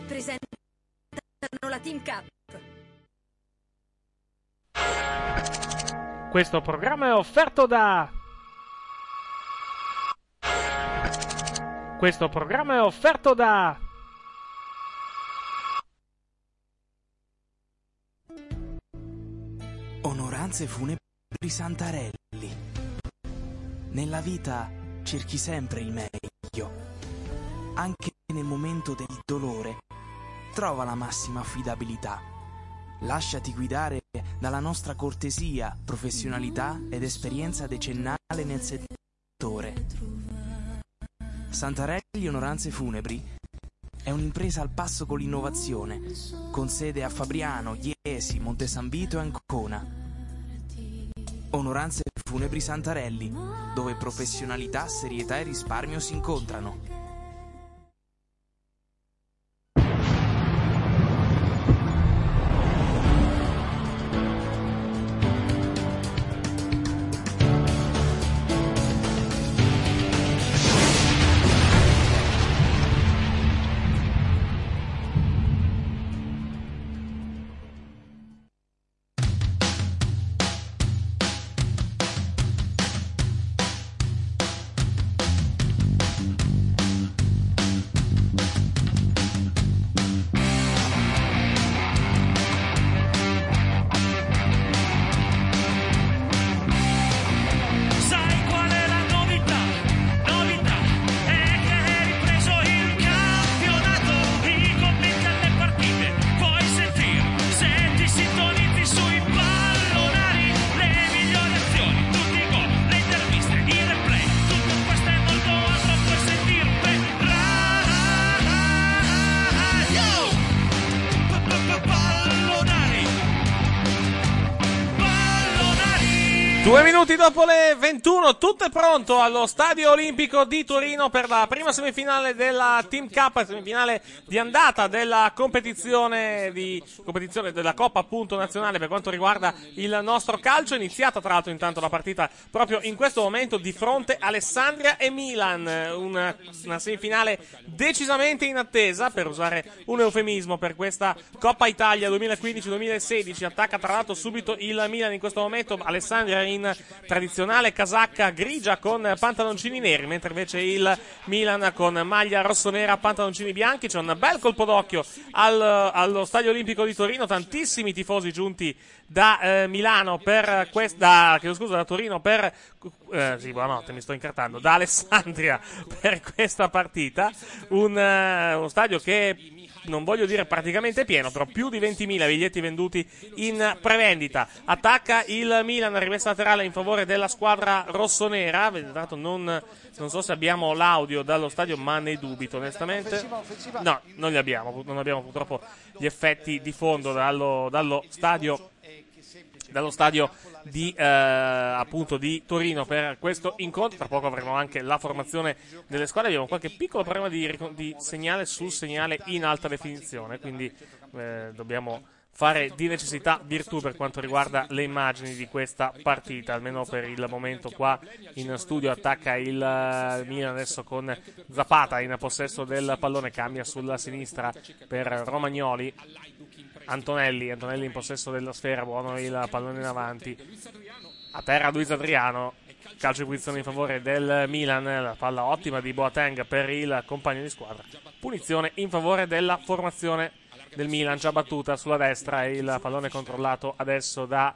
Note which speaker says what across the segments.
Speaker 1: presentano la Team Cup.
Speaker 2: Questo programma è offerto da... Questo programma è offerto da...
Speaker 3: Onoranze Funebri Santarelli. Nella vita cerchi sempre il meglio. Anche nel momento del dolore, trova la massima affidabilità. Lasciati guidare dalla nostra cortesia, professionalità ed esperienza decennale nel settore. Santarelli Onoranze Funebri è un'impresa al passo con l'innovazione, con sede a Fabriano, Iesi, Monte San Vito e Ancona. Onoranze Funebri Santarelli, dove professionalità, serietà e risparmio si incontrano.
Speaker 2: Minuti dopo le 21, tutto è pronto allo Stadio Olimpico di Torino per la prima semifinale della Team Cup, semifinale di andata della competizione della Coppa appunto nazionale per quanto riguarda il nostro calcio. È iniziata tra l'altro intanto la partita proprio in questo momento di fronte Alessandria e Milan, una semifinale decisamente in attesa, per usare un eufemismo, per questa Coppa Italia 2015-2016. Attacca tra l'altro subito il Milan in questo momento, Alessandria in tradizionale casacca grigia con pantaloncini neri, mentre invece il Milan con maglia rossonera, pantaloncini bianchi. C'è un bel colpo d'occhio allo Stadio Olimpico di Torino, tantissimi tifosi giunti da Milano per da Torino per sì, buonanotte, mi sto incartando, da Alessandria per questa partita. Uno stadio che non voglio dire praticamente pieno, però più di 20.000 biglietti venduti in prevendita. Attacca il Milan, rimessa laterale in favore della squadra rossonera. Vedete, non so se abbiamo l'audio dallo stadio, ma ne dubito onestamente. No, non abbiamo purtroppo gli effetti di fondo dallo stadio di appunto di Torino per questo incontro. Tra poco avremo anche la formazione delle squadre. Abbiamo qualche piccolo problema di segnale sul segnale in alta definizione, quindi dobbiamo fare di necessità virtù per quanto riguarda le immagini di questa partita. Almeno per il momento qua in studio attacca il Milan adesso con Zapata in possesso del pallone, cambia sulla sinistra per Romagnoli. Antonelli in possesso della sfera, buono il pallone in avanti, a terra Luis Adriano, calcio di punizione in favore del Milan, la palla ottima di Boateng per il compagno di squadra, punizione in favore della formazione del Milan già battuta sulla destra, e il pallone controllato adesso da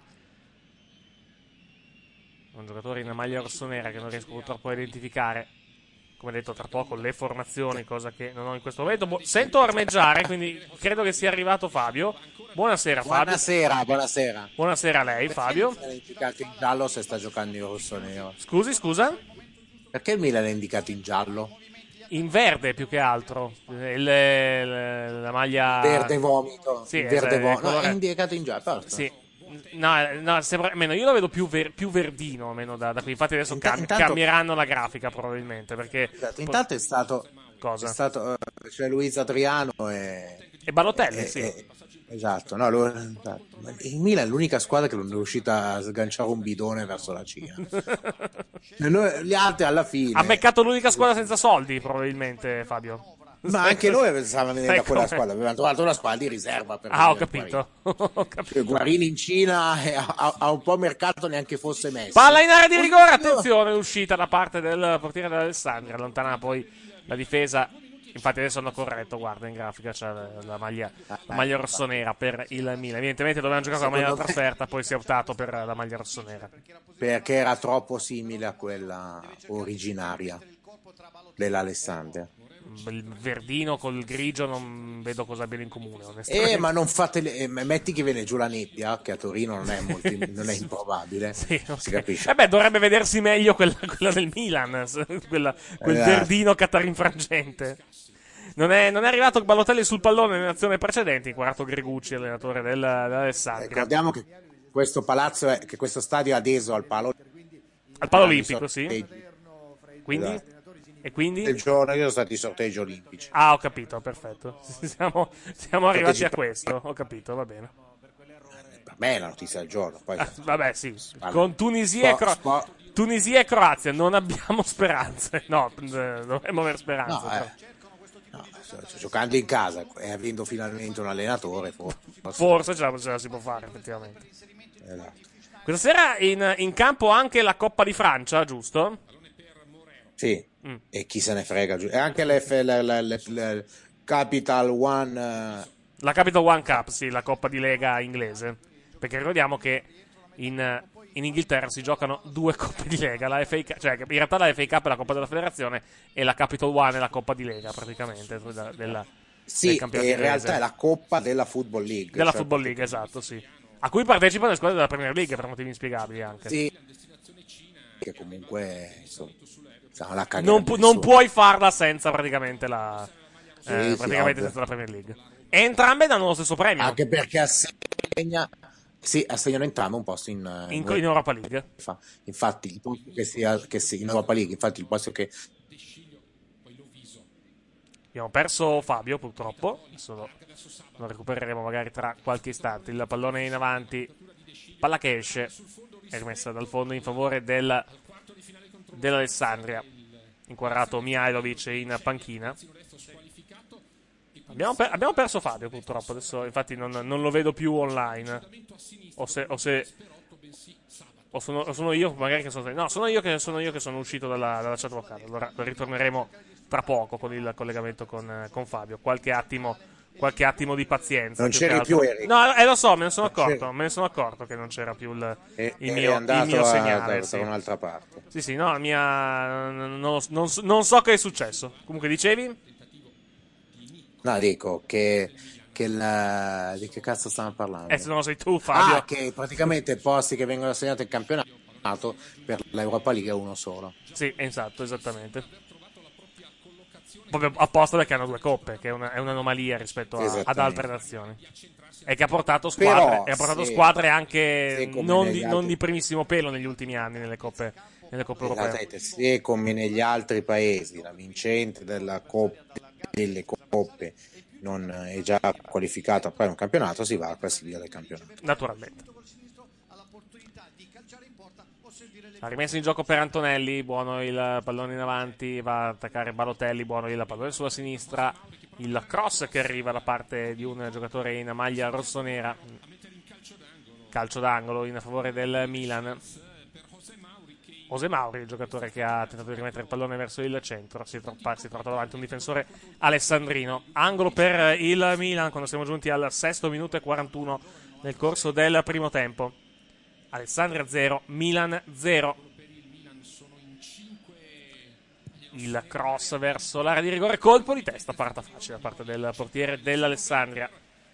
Speaker 2: un giocatore in maglia rossonera che non riesco purtroppo a identificare. Come detto, tra poco le formazioni, cosa che non ho in questo momento. Sento armeggiare, quindi credo che sia arrivato Fabio. Buonasera Fabio.
Speaker 4: Buonasera.
Speaker 2: Buonasera a lei Fabio.
Speaker 4: Perché è indicato in giallo se sta giocando in rosso nero?
Speaker 2: Scusa?
Speaker 4: Perché il Milan è indicato in giallo?
Speaker 2: In verde più che altro. La maglia...
Speaker 4: Verde vomito.
Speaker 2: Sì,
Speaker 4: verde vomito. No, è indicato in giallo.
Speaker 2: Sì. No, sembra, meno, io lo vedo più verdino, meno da qui. Infatti adesso cambieranno la grafica probabilmente, perché
Speaker 4: intanto è stato
Speaker 2: cosa?
Speaker 4: È stato cioè Luis Adriano e
Speaker 2: Balotelli, sì.
Speaker 4: Esatto, no, il Milan è l'unica squadra che non è riuscita a sganciare un bidone verso la Cina. Gli altri alla fine
Speaker 2: ha beccato l'unica squadra senza soldi, probabilmente, Fabio.
Speaker 4: Ma anche noi pensavamo venire da quella
Speaker 2: come?
Speaker 4: squadra, avevamo trovato una squadra di riserva per
Speaker 2: Ah, ho
Speaker 4: vedere
Speaker 2: capito. Ho capito.
Speaker 4: Guarini in Cina ha un po' mercato neanche fosse messo.
Speaker 2: Palla in area di rigore, attenzione, l'uscita da parte del portiere dell'Alessandria, allontana poi la difesa. Infatti adesso hanno corretto, guarda in grafica c'è la maglia rossonera per il Milan. Evidentemente dovevano giocare con la maglia da trasferta, poi si è optato per la maglia rossonera.
Speaker 4: Perché era troppo simile a quella originaria dell'Alessandria.
Speaker 2: Il verdino col grigio non vedo cosa abbiano in comune, onestamente.
Speaker 4: Ma non fate metti che viene giù la nebbia, che a Torino non è improbabile.
Speaker 2: Sì, okay.
Speaker 4: Si capisce.
Speaker 2: Dovrebbe vedersi meglio quella del Milan, quel verdino catarinfrangente. Non è arrivato Balotelli sul pallone nell'azione precedente, inquadrato Gregucci, allenatore dell'Alessandria.
Speaker 4: Ricordiamo che questo palazzo che questo stadio è adeso al palo
Speaker 2: olimpico, sì. Quindi?
Speaker 4: Esatto.
Speaker 2: E quindi?
Speaker 4: Il giorno che sono stati i sorteggi olimpici.
Speaker 2: Ah, ho capito, perfetto. Siamo arrivati a questo, ho capito, va bene.
Speaker 4: Per me è la notizia del giorno. Poi
Speaker 2: vabbè, sì. Con Tunisia e Croazia non abbiamo speranze. No, dovremmo avere speranze.
Speaker 4: Giocando in casa e avendo finalmente un allenatore,
Speaker 2: forse ce la si può fare, effettivamente.
Speaker 4: Esatto.
Speaker 2: Questa sera in campo anche la Coppa di Francia, giusto?
Speaker 4: Sì, e chi se ne frega. E anche la Capital One.
Speaker 2: La Capital One Cup, sì, la Coppa di Lega inglese. Perché ricordiamo che in Inghilterra si giocano due Coppe di Lega, la FA, cioè in realtà la FA Cup è la Coppa della Federazione e la Capital One è la Coppa di Lega, praticamente, del campionato
Speaker 4: in realtà è la Coppa della Football League.
Speaker 2: Della Football League, esatto, sì. A cui partecipano le squadre della Premier League per motivi inspiegabili anche.
Speaker 4: Sì, che comunque, insomma, la
Speaker 2: non puoi farla senza praticamente senza la Premier League. E entrambe danno lo stesso premio.
Speaker 4: Anche perché assegnano entrambe un posto in
Speaker 2: Europa League.
Speaker 4: Infatti il posto che sia in Europa League, infatti il posto che
Speaker 2: abbiamo perso Fabio, purtroppo. Adesso lo recupereremo magari tra qualche istante. Il pallone in avanti, palla che esce, è rimessa dal fondo in favore dell'Alessandria. Inquadrato Mihailovic in panchina. Abbiamo perso Fabio, purtroppo. Adesso infatti non lo vedo più online. O sono io magari che sono io che sono uscito dalla chat vocale. Allora ritorneremo tra poco con il collegamento con Fabio. Qualche attimo di pazienza.
Speaker 4: Non c'eri più, Eric.
Speaker 2: No, lo so, me ne sono accorto che non c'era più il mio segnale.
Speaker 4: Da un'altra parte.
Speaker 2: Sì, no, non so che è successo. Comunque dicevi?
Speaker 4: No, dico che di che cazzo stiamo parlando?
Speaker 2: Se non sei tu, Fabio.
Speaker 4: Che praticamente posti che vengono assegnati al campionato per l'Europa League è uno solo.
Speaker 2: Sì, esatto, esattamente. Proprio apposta perché hanno due coppe, che è un'anomalia rispetto ad altre nazioni. E che ha portato squadre anche non di primissimo pelo negli ultimi anni nelle coppe europee.
Speaker 4: Se come negli altri paesi la vincente delle coppe non è già qualificata per un campionato, si va a classifica del campionato.
Speaker 2: Naturalmente. La rimessa in gioco per Antonelli, buono il pallone in avanti, va ad attaccare Balotelli, buono il pallone sulla sinistra, il cross che arriva da parte di un giocatore in maglia rossonera, calcio d'angolo in favore del Milan. José Mauri, il giocatore che ha tentato di rimettere il pallone verso il centro, si è trovato davanti un difensore alessandrino. Angolo per il Milan quando siamo giunti al 6° minuto e 41 nel corso del primo tempo. Alessandria 0, Milan 0. Il cross verso l'area di rigore, colpo di testa, parata facile da parte del portiere dell'Alessandria.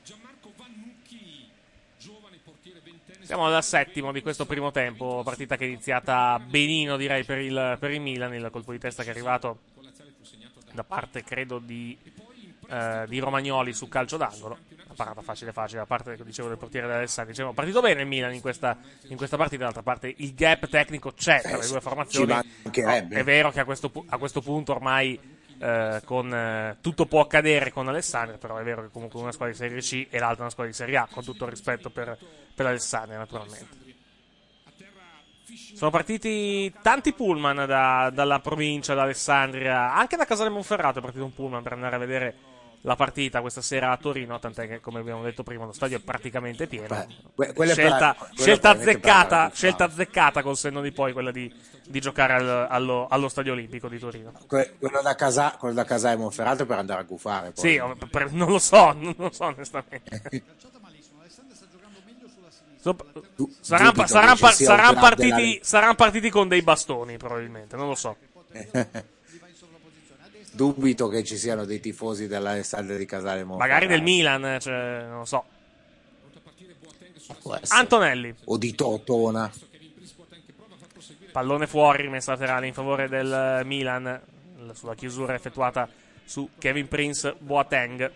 Speaker 2: Siamo al 7° di questo primo tempo, partita che è iniziata benino direi per il Milan, il colpo di testa che è arrivato da parte credo di Romagnoli su calcio d'angolo, una parata facile da parte del portiere dell'Alessandria. Diciamo, partito bene il Milan in questa partita, d'altra parte il gap tecnico c'è tra le due formazioni. È vero che a questo punto ormai tutto può accadere con Alessandria, però è vero che comunque una squadra di Serie C e l'altra una squadra di Serie A, con tutto il rispetto per l'Alessandria naturalmente. Sono partiti tanti pullman dalla provincia, da Alessandria, anche da Casale Monferrato è partito un pullman per andare a vedere la partita questa sera a Torino, tant'è che, come abbiamo detto prima, lo stadio è praticamente pieno. Scelta azzeccata col senno di poi, quella di giocare allo Stadio Olimpico di Torino.
Speaker 4: Quello da Casale Monferrato per andare a gufare. Poi.
Speaker 2: Sì, non lo so onestamente. Saranno partiti con dei bastoni, probabilmente, non lo so.
Speaker 4: Dubito che ci siano dei tifosi dell'Alessandria di Casale Monferrato.
Speaker 2: Magari del Milan, cioè, non lo so. Antonelli.
Speaker 4: O di Totona.
Speaker 2: Pallone fuori, rimessa laterale in favore del Milan, sulla chiusura effettuata su Kevin Prince Boateng.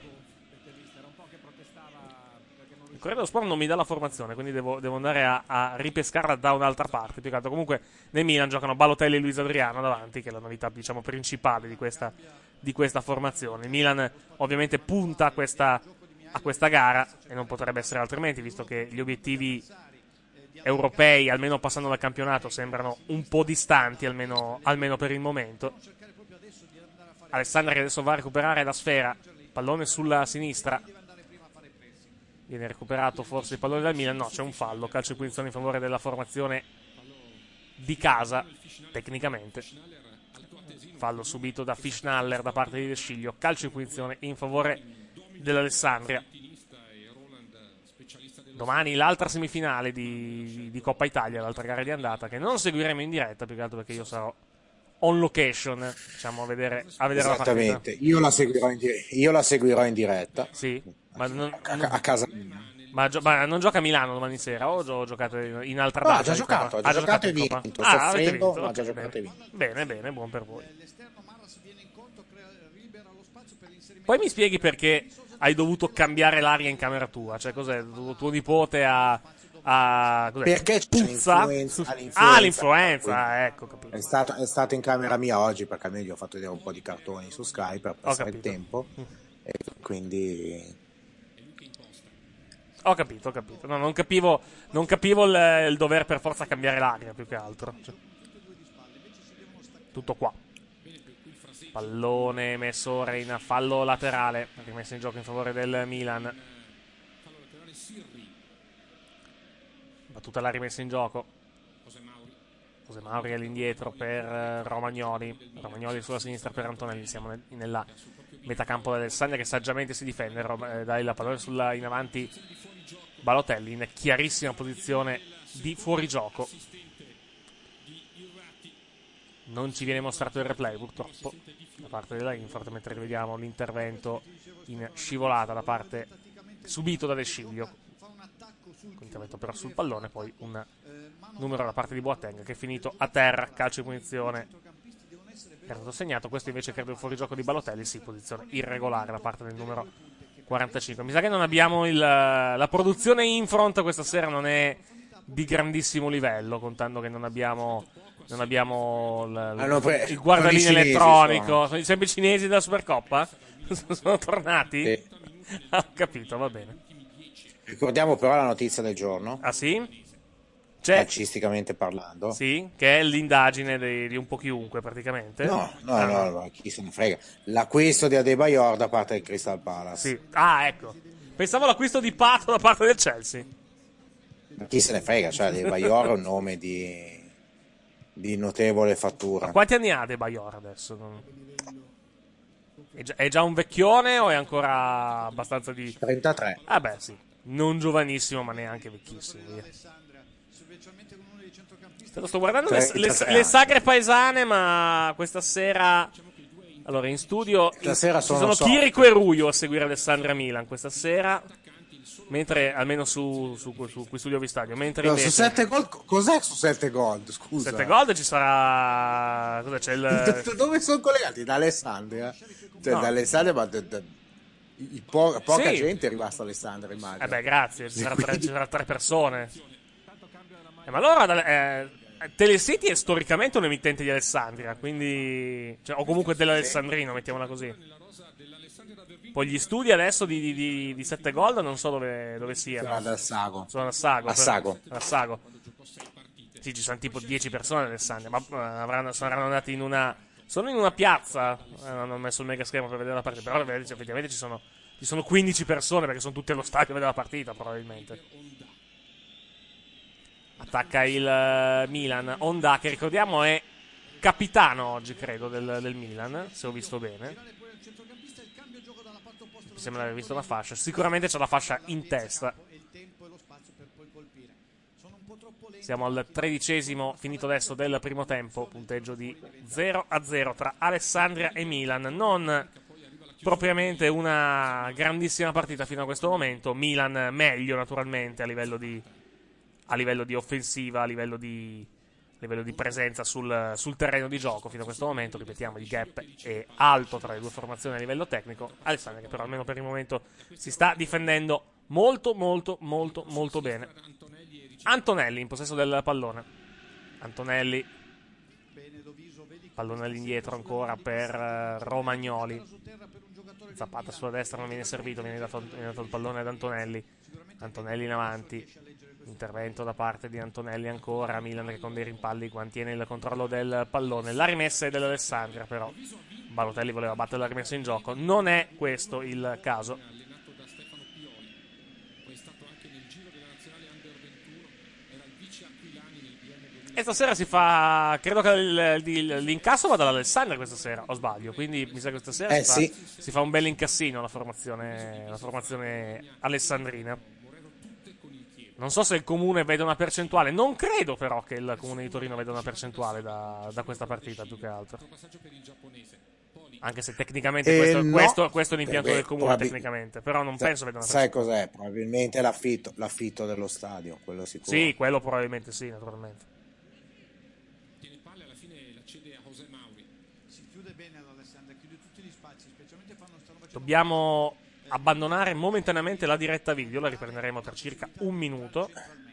Speaker 2: Il Corriere dello Sport non mi dà la formazione, quindi devo andare a ripescarla da un'altra parte. Più che altro. Comunque nel Milan giocano Balotelli e Luis Adriano davanti, che è la novità, diciamo, principale di questa formazione. Il Milan ovviamente punta a questa gara, e non potrebbe essere altrimenti, visto che gli obiettivi europei, almeno passando dal campionato, sembrano un po' distanti, almeno per il momento. Alessandria adesso va a recuperare la sfera, pallone sulla sinistra, viene recuperato forse il pallone dal Milan, no, c'è un fallo, calcio di punizione in favore della formazione di casa, tecnicamente. Fallo subito da Fischnaller da parte di De Sciglio, calcio di punizione in favore dell'Alessandria. Domani l'altra semifinale di Coppa Italia, l'altra gara di andata, che non seguiremo in diretta, più che altro perché io sarò on location, diciamo, a vedere la partita.
Speaker 4: Esattamente, io la seguirò in diretta.
Speaker 2: Sì, ma
Speaker 4: a casa.
Speaker 2: Ma non gioca a Milano domani sera o giocate in altra
Speaker 4: data?
Speaker 2: No,
Speaker 4: ha giocato e vinto. Soffrendo, ma ha già giocato e vinto.
Speaker 2: Bene, buon per voi. Poi mi spieghi perché hai dovuto cambiare l'aria in camera tua, cioè cos'è? Tuo nipote cos'è?
Speaker 4: Perché c'è l'influenza.
Speaker 2: L'influenza, ecco, capito.
Speaker 4: È stato in camera mia oggi perché almeno gli ho fatto vedere un po' di cartoni su Skype per passare il tempo e quindi
Speaker 2: ho capito. No, non capivo il dover per forza cambiare l'aria, più che altro. Cioè, tutto qua. Pallone messo ora in fallo laterale, rimesso in gioco in favore del Milan. Battuta la rimessa in gioco. José Mauri all'indietro per Romagnoli sulla sinistra per Antonelli. Siamo nella metacampo dell'Alessandria che saggiamente si difende. Dai la pallone in avanti Balotelli in chiarissima posizione di fuorigioco. Non ci viene mostrato il replay purtroppo da parte della Infort, mentre vediamo l'intervento in scivolata da parte subito da De Sciglio. Intervento però sul pallone, poi un numero da parte di Boateng che è finito a terra, calcio di punizione era stato segnato. Questo invece credo il fuorigioco di Balotelli, sì, posizione irregolare da parte del numero 45. Mi sa che non abbiamo la produzione Infront questa sera non è di grandissimo livello, contando che non abbiamo il guardaline elettronico. Sono sempre i cinesi della Supercoppa? Sono tornati?
Speaker 4: Sì.
Speaker 2: Ho capito, va bene.
Speaker 4: Ricordiamo però la notizia del giorno.
Speaker 2: Ah sì?
Speaker 4: Calcisticamente parlando.
Speaker 2: Sì, che è l'indagine di un po' chiunque praticamente.
Speaker 4: No, chi se ne frega. L'acquisto di Adebayor da parte del Crystal Palace.
Speaker 2: Sì. Ah, ecco. Pensavo l'acquisto di Pato da parte del Chelsea.
Speaker 4: Chi se ne frega, cioè Adebayor è un nome di notevole fattura.
Speaker 2: Ma quanti anni ha Adebayor adesso? È già un vecchione o è ancora abbastanza di...
Speaker 4: 33.
Speaker 2: Ah beh, sì. Non giovanissimo, ma neanche vecchissimo. Via. Sto guardando le sagre paesane, ma questa sera... Allora, in studio ci sono Chirico e Ruio a seguire Alessandria Milan questa sera. Mentre, almeno su cui studio vi stadio. Mentre invece,
Speaker 4: su 7 gol, cos'è su 7 gol? Scusa.
Speaker 2: 7 gol ci sarà... Cosa c'è
Speaker 4: Dove sono collegati? Da Alessandria? Cioè,
Speaker 2: no.
Speaker 4: Da Alessandria, ma poca gente è rimasta a Alessandria, immagino.
Speaker 2: Beh, grazie, ci saranno 3 persone. Ma allora Telecity è storicamente un emittente di Alessandria, quindi... Cioè, o comunque dell'Alessandrino, mettiamola così. Poi gli studi adesso di 7 gol non so dove siano.
Speaker 4: Sono ad Assago.
Speaker 2: Sono a Sago.
Speaker 4: A Sago.
Speaker 2: A Sago. Sì, ci sono tipo 10 persone Alessandria, ma saranno andati sono in una piazza, non ho messo il mega schermo per vedere la partita, però effettivamente ci sono 15 persone perché sono tutti allo stadio a vedere la partita probabilmente. Attacca il Milan, Onda che ricordiamo è capitano oggi credo del Milan, se ho visto bene. Mi sembra di aver visto la fascia, sicuramente c'è la fascia in testa. Siamo al 13° finito adesso del primo tempo, punteggio di 0-0 tra Alessandria e Milan. Non propriamente una grandissima partita fino a questo momento. Milan meglio naturalmente a livello di offensiva, a livello di presenza sul terreno di gioco fino a questo momento. Ripetiamo, il gap è alto tra le due formazioni a livello tecnico. Alessandria che però almeno per il momento si sta difendendo molto molto molto molto bene. Antonelli in possesso del pallone. Antonelli, pallone all'indietro ancora per Romagnoli. Zapata sulla destra non viene servito, viene dato il pallone ad Antonelli. Antonelli in avanti, intervento da parte di Antonelli ancora. Milan che con dei rimpalli mantiene il controllo del pallone. La rimessa è dell'Alessandria, però Balotelli voleva battere la rimessa in gioco. Non è questo il caso. E stasera si fa, credo che l'incasso vada dall'Alessandria questa sera, o sbaglio, quindi mi sa che questa sera si fa un bel incassino la formazione alessandrina. Non so se il comune vede una percentuale, non credo però che il comune di Torino veda una percentuale da questa partita più che altro. Anche se tecnicamente questo è l'impianto del comune tecnicamente, però non penso veda una percentuale.
Speaker 4: Sai cos'è? Probabilmente l'affitto dello stadio, quello sicuro.
Speaker 2: Sì, quello probabilmente sì, naturalmente. Dobbiamo abbandonare momentaneamente la diretta video, la riprenderemo per circa un minuto.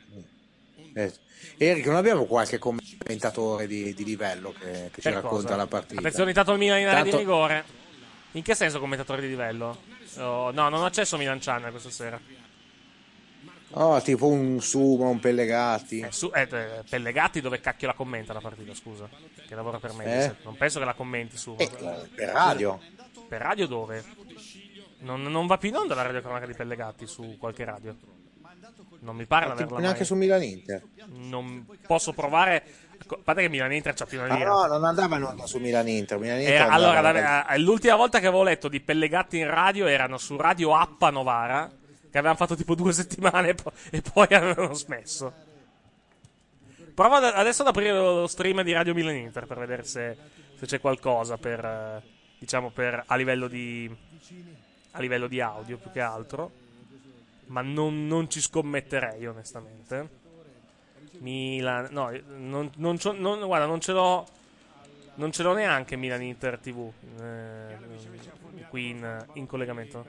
Speaker 4: Eric, non abbiamo qualche commentatore di livello che ci racconta la partita?
Speaker 2: Attenzione, intanto il Milan in area di rigore. In che senso commentatore di livello? No, non ho accesso a Milan Channel questa sera.
Speaker 4: Oh, tipo un Suma, un Pellegatti.
Speaker 2: Pellegatti dove cacchio la commenta la partita, scusa? Che lavora per me. Non penso che la commenti Suma.
Speaker 4: Per radio.
Speaker 2: Per radio dove? Non va più in onda la radiocronaca di Pellegatti su qualche radio. Non mi pare di averla mai.
Speaker 4: Neanche su Milan Inter.
Speaker 2: Non posso provare. A parte che Milan Inter c'ha più una lira.
Speaker 4: No, non andava in onda su Milan Inter.
Speaker 2: Allora, l'ultima volta che avevo letto di Pellegatti in radio erano su Radio Appa Novara, che avevano fatto tipo 2 settimane e poi avevano smesso. Provo adesso ad aprire lo stream di Radio Milan Inter per vedere se c'è qualcosa per a livello di audio più che altro, ma non ci scommetterei onestamente. Milan, no, guarda, non ce l'ho neanche Milan Inter TV qui in collegamento.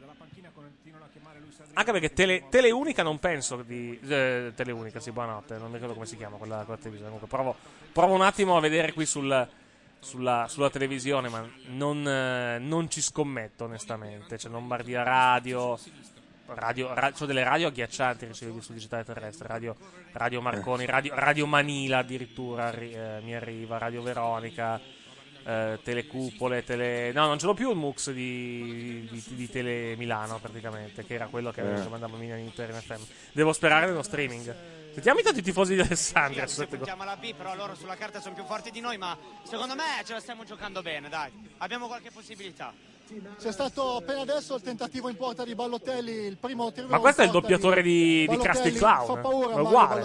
Speaker 2: Anche perché Teleunica non penso di Teleunica, sì, buonanotte, non mi ricordo come si chiama quella televisione. Comunque provo un attimo a vedere qui sulla televisione, ma non ci scommetto onestamente. C'è Lombardia Radio, c'ho delle radio agghiaccianti ricevuti sul digitale terrestre, radio Marconi, radio Manila addirittura mi arriva, Radio Veronica, Telecupole, no, non ce l'ho più il Mux di Tele Milano praticamente, che era quello che mandava Milan Inter in FM. Devo sperare nello streaming. Sentiamo intanto i tifosi di Alessandria.
Speaker 5: Puntiamo la B, però loro sulla carta sono più forti di noi, ma secondo me ce la stiamo giocando bene, dai. Abbiamo qualche possibilità.
Speaker 6: C'è stato appena adesso il tentativo in porta di Ballotelli, il primo tiro.
Speaker 2: Ma questo è il doppiatore di Krusty il Clown.
Speaker 6: Fa paura,
Speaker 2: è uguale.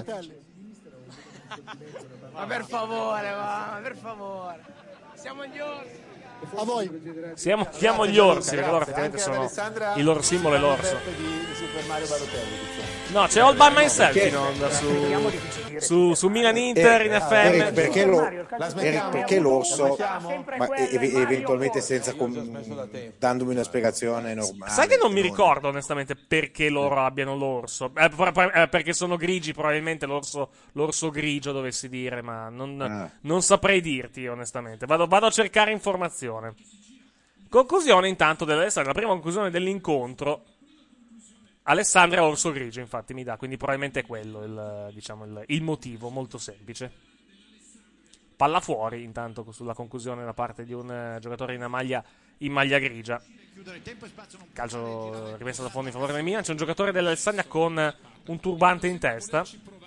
Speaker 5: Ma per favore. Siamo gli orsi.
Speaker 6: A voi.
Speaker 2: Siamo gli orsi, perché loro effettivamente sono il loro simbolo è l'orso. No, c'è All By Myself in onda su Milan Inter in FM.
Speaker 4: Perché l'orso, ma eventualmente dandomi una spiegazione normale.
Speaker 2: Sai che non mi ricordo onestamente perché loro abbiano l'orso. Perché sono grigi, probabilmente l'orso grigio dovessi dire, ma non saprei dirti onestamente. Vado a cercare informazione. Conclusione intanto dell'Alessandria, la prima conclusione dell'incontro. Alessandria orso grigio, infatti mi dà, quindi probabilmente è quello il motivo, molto semplice. Palla fuori intanto sulla conclusione da parte di un giocatore in maglia grigia. Calcio rimesso da fondo in favore del Milan. C'è un giocatore dell'Alessandria con un turbante in testa.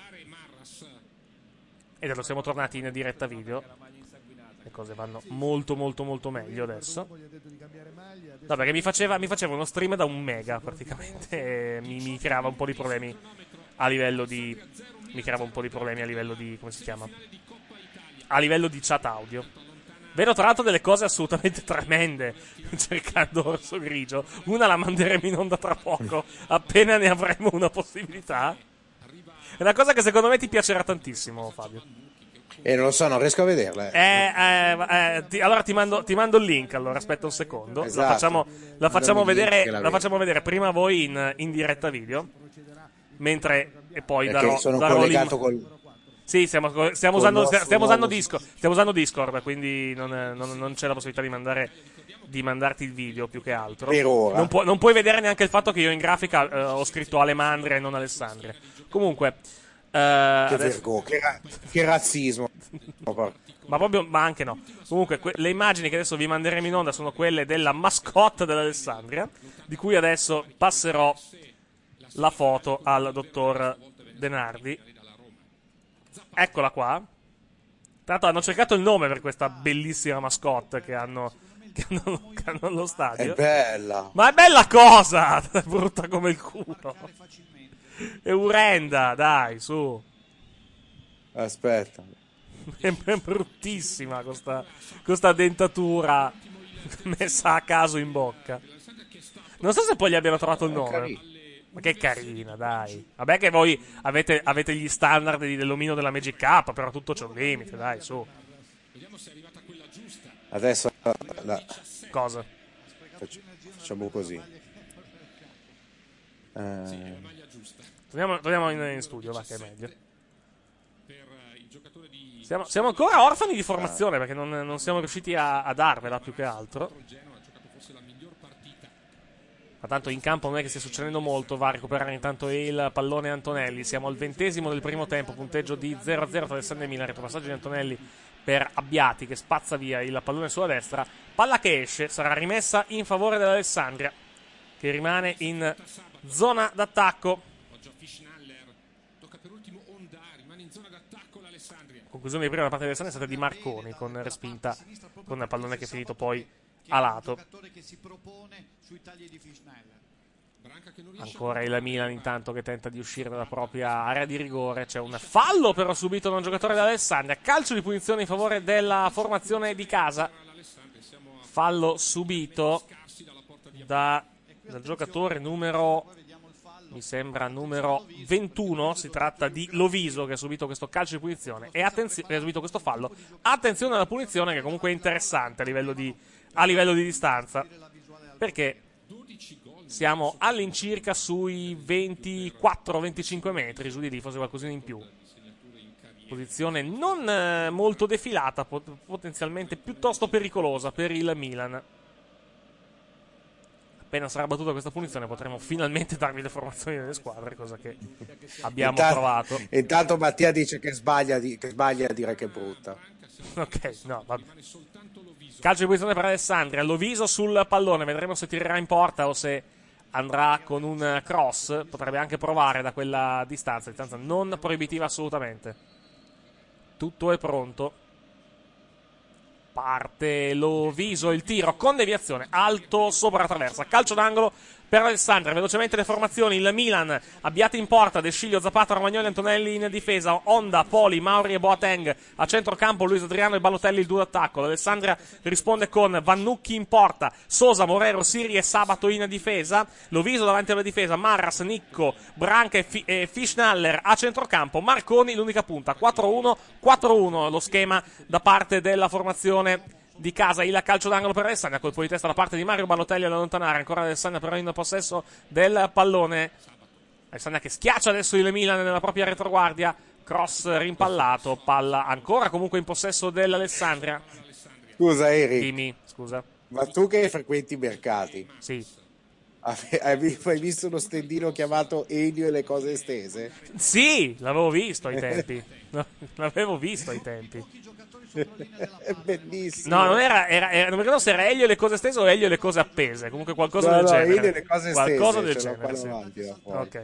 Speaker 2: Ed lo siamo tornati in diretta video. Le cose vanno molto molto molto meglio adesso. No, perché mi faceva uno stream da 1 mega praticamente. E mi creava un po' di problemi a livello di. Come si chiama? A livello di chat audio. Vedo tra l'altro delle cose assolutamente tremende cercando orso grigio. Una la manderemo in onda tra poco, appena ne avremo una possibilità. È una cosa che secondo me ti piacerà tantissimo, Fabio.
Speaker 4: Non lo so, non riesco a vederla.
Speaker 2: Allora ti mando il link. Allora aspetta un secondo.
Speaker 4: Esatto.
Speaker 2: La facciamo vedere prima voi in diretta video. Mentre e poi
Speaker 4: perché sono collegato col.
Speaker 2: Sì, stiamo usando Discord, quindi non c'è la possibilità di mandarti il video più che altro.
Speaker 4: Per ora.
Speaker 2: Non puoi vedere neanche il fatto che io in grafica ho scritto Alemandria e non Alessandria. Comunque,
Speaker 4: che razzismo.
Speaker 2: Ma anche no. Comunque, le immagini che adesso vi manderemo in onda sono quelle della mascotte dell'Alessandria, di cui adesso passerò la foto al dottor Denardi. Eccola qua. Tra l'altro hanno cercato il nome per questa bellissima mascotte che hanno allo stadio.
Speaker 4: È bella.
Speaker 2: Ma è bella cosa! È brutta come il culo. È orrenda, dai, su.
Speaker 4: Aspetta.
Speaker 2: È bruttissima questa dentatura messa a caso in bocca. Non so se poi gli abbiano trovato il nome. Ma che carina, dai. Vabbè che voi avete gli standard dell'omino della Magic Cup, però tutto c'è un limite, dai, su.
Speaker 4: Adesso
Speaker 2: Cosa?
Speaker 4: Facciamo così.
Speaker 2: Torniamo in studio, va che è meglio. Siamo ancora orfani di formazione perché non siamo riusciti a darvela più che altro. Ma tanto in campo non è che stia succedendo molto. Va a recuperare intanto il pallone Antonelli. Siamo al 20° del primo tempo, punteggio di 0-0 tra Alessandria e Milan. Retropassaggio di Antonelli per Abbiati che spazza via il pallone sulla destra. Palla che esce, sarà rimessa in favore dell'Alessandria, che rimane in zona d'attacco. Conclusione di prima da parte dell'Alessandria è stata di Marconi con respinta, con il pallone che è finito poi a lato. Ancora il Milan intanto che tenta di uscire dalla propria area di rigore. C'è un fallo però subito da un giocatore dell'Alessandria. Calcio di punizione in favore della formazione di casa. Fallo subito dal giocatore numero 21. Si tratta di Loviso che ha subito questo calcio di punizione e ha subito questo fallo. Attenzione alla punizione che comunque è interessante a livello di distanza, perché siamo all'incirca sui 24-25 metri, su di lì forse qualcosina in più. Posizione non molto defilata, potenzialmente piuttosto pericolosa per il Milan. Appena sarà battuta questa punizione potremo finalmente darvi le formazioni delle squadre, cosa che abbiamo provato.
Speaker 4: Intanto Mattia dice che sbaglia a dire che è brutta.
Speaker 2: Ok, no, vabbè. Calcio di posizione per Alessandria. Loviso sul pallone, vedremo se tirerà in porta o se andrà con un cross. Potrebbe anche provare da quella distanza non proibitiva assolutamente. Tutto è pronto. Parte Loviso, il tiro con deviazione, alto sopra la traversa, calcio d'angolo per Alessandria. Velocemente le formazioni, il Milan, Abbiati in porta, De Sciglio, Zapata, Romagnoli, Antonelli in difesa, Onda, Poli, Mauri e Boateng a centrocampo, Luis Adriano e Balotelli il duo d'attacco. L'Alessandria risponde con Vannucchi in porta, Sosa, Morero, Siri e Sabato in difesa, Loviso davanti alla difesa, Marras, Nicco, Branca e Fischnaller a centrocampo, Marconi l'unica punta. 4-1 lo schema da parte della formazione di casa. Il calcio d'angolo per Alessandria, colpo di testa da parte di Mario Balotelli ad allontanare, ancora Alessandria però in possesso del pallone. Alessandria che schiaccia adesso il Milan nella propria retroguardia, cross rimpallato, palla ancora comunque in possesso dell'Alessandria.
Speaker 4: Scusa Eric,
Speaker 2: Dimmi, scusa.
Speaker 4: ma tu che frequenti i mercati,
Speaker 2: sì,
Speaker 4: Hai visto uno stendino chiamato Elio e le cose estese?
Speaker 2: Sì, l'avevo visto ai tempi. No, l'avevo visto ai tempi.
Speaker 4: È bellissimo.
Speaker 2: No, non non mi ricordo se era Elio e le cose estese o Elio e le cose appese. Comunque qualcosa del genere.
Speaker 4: Elio e le cose
Speaker 2: qualcosa
Speaker 4: estese,
Speaker 2: del genere. Sì.
Speaker 4: Avanti,
Speaker 2: Ok.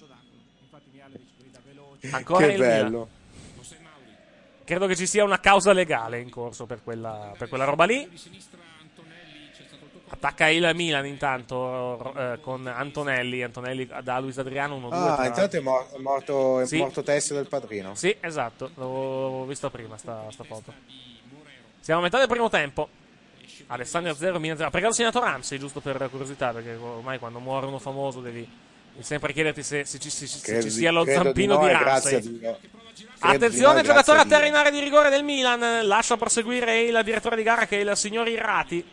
Speaker 2: Ancora
Speaker 4: che
Speaker 2: il
Speaker 4: bello.
Speaker 2: Milan. Credo che ci sia una causa legale in corso per quella roba lì. Attacca il Milan intanto con Antonelli da Luis Adriano 1-2.
Speaker 4: Intanto è morto Tessio del Padrino.
Speaker 2: Sì, esatto, l'avevo visto prima sta foto. Siamo a metà del primo tempo. Alessandria 0, Milan 0. Ha pregato segnato Ramsey, giusto per curiosità, perché ormai quando muore uno famoso devi sempre chiederti se ci sia lo zampino di Ramsey. Attenzione, giocatore a terra in area di rigore del Milan. Lascia proseguire il direttore di gara, che è il signor Irrati.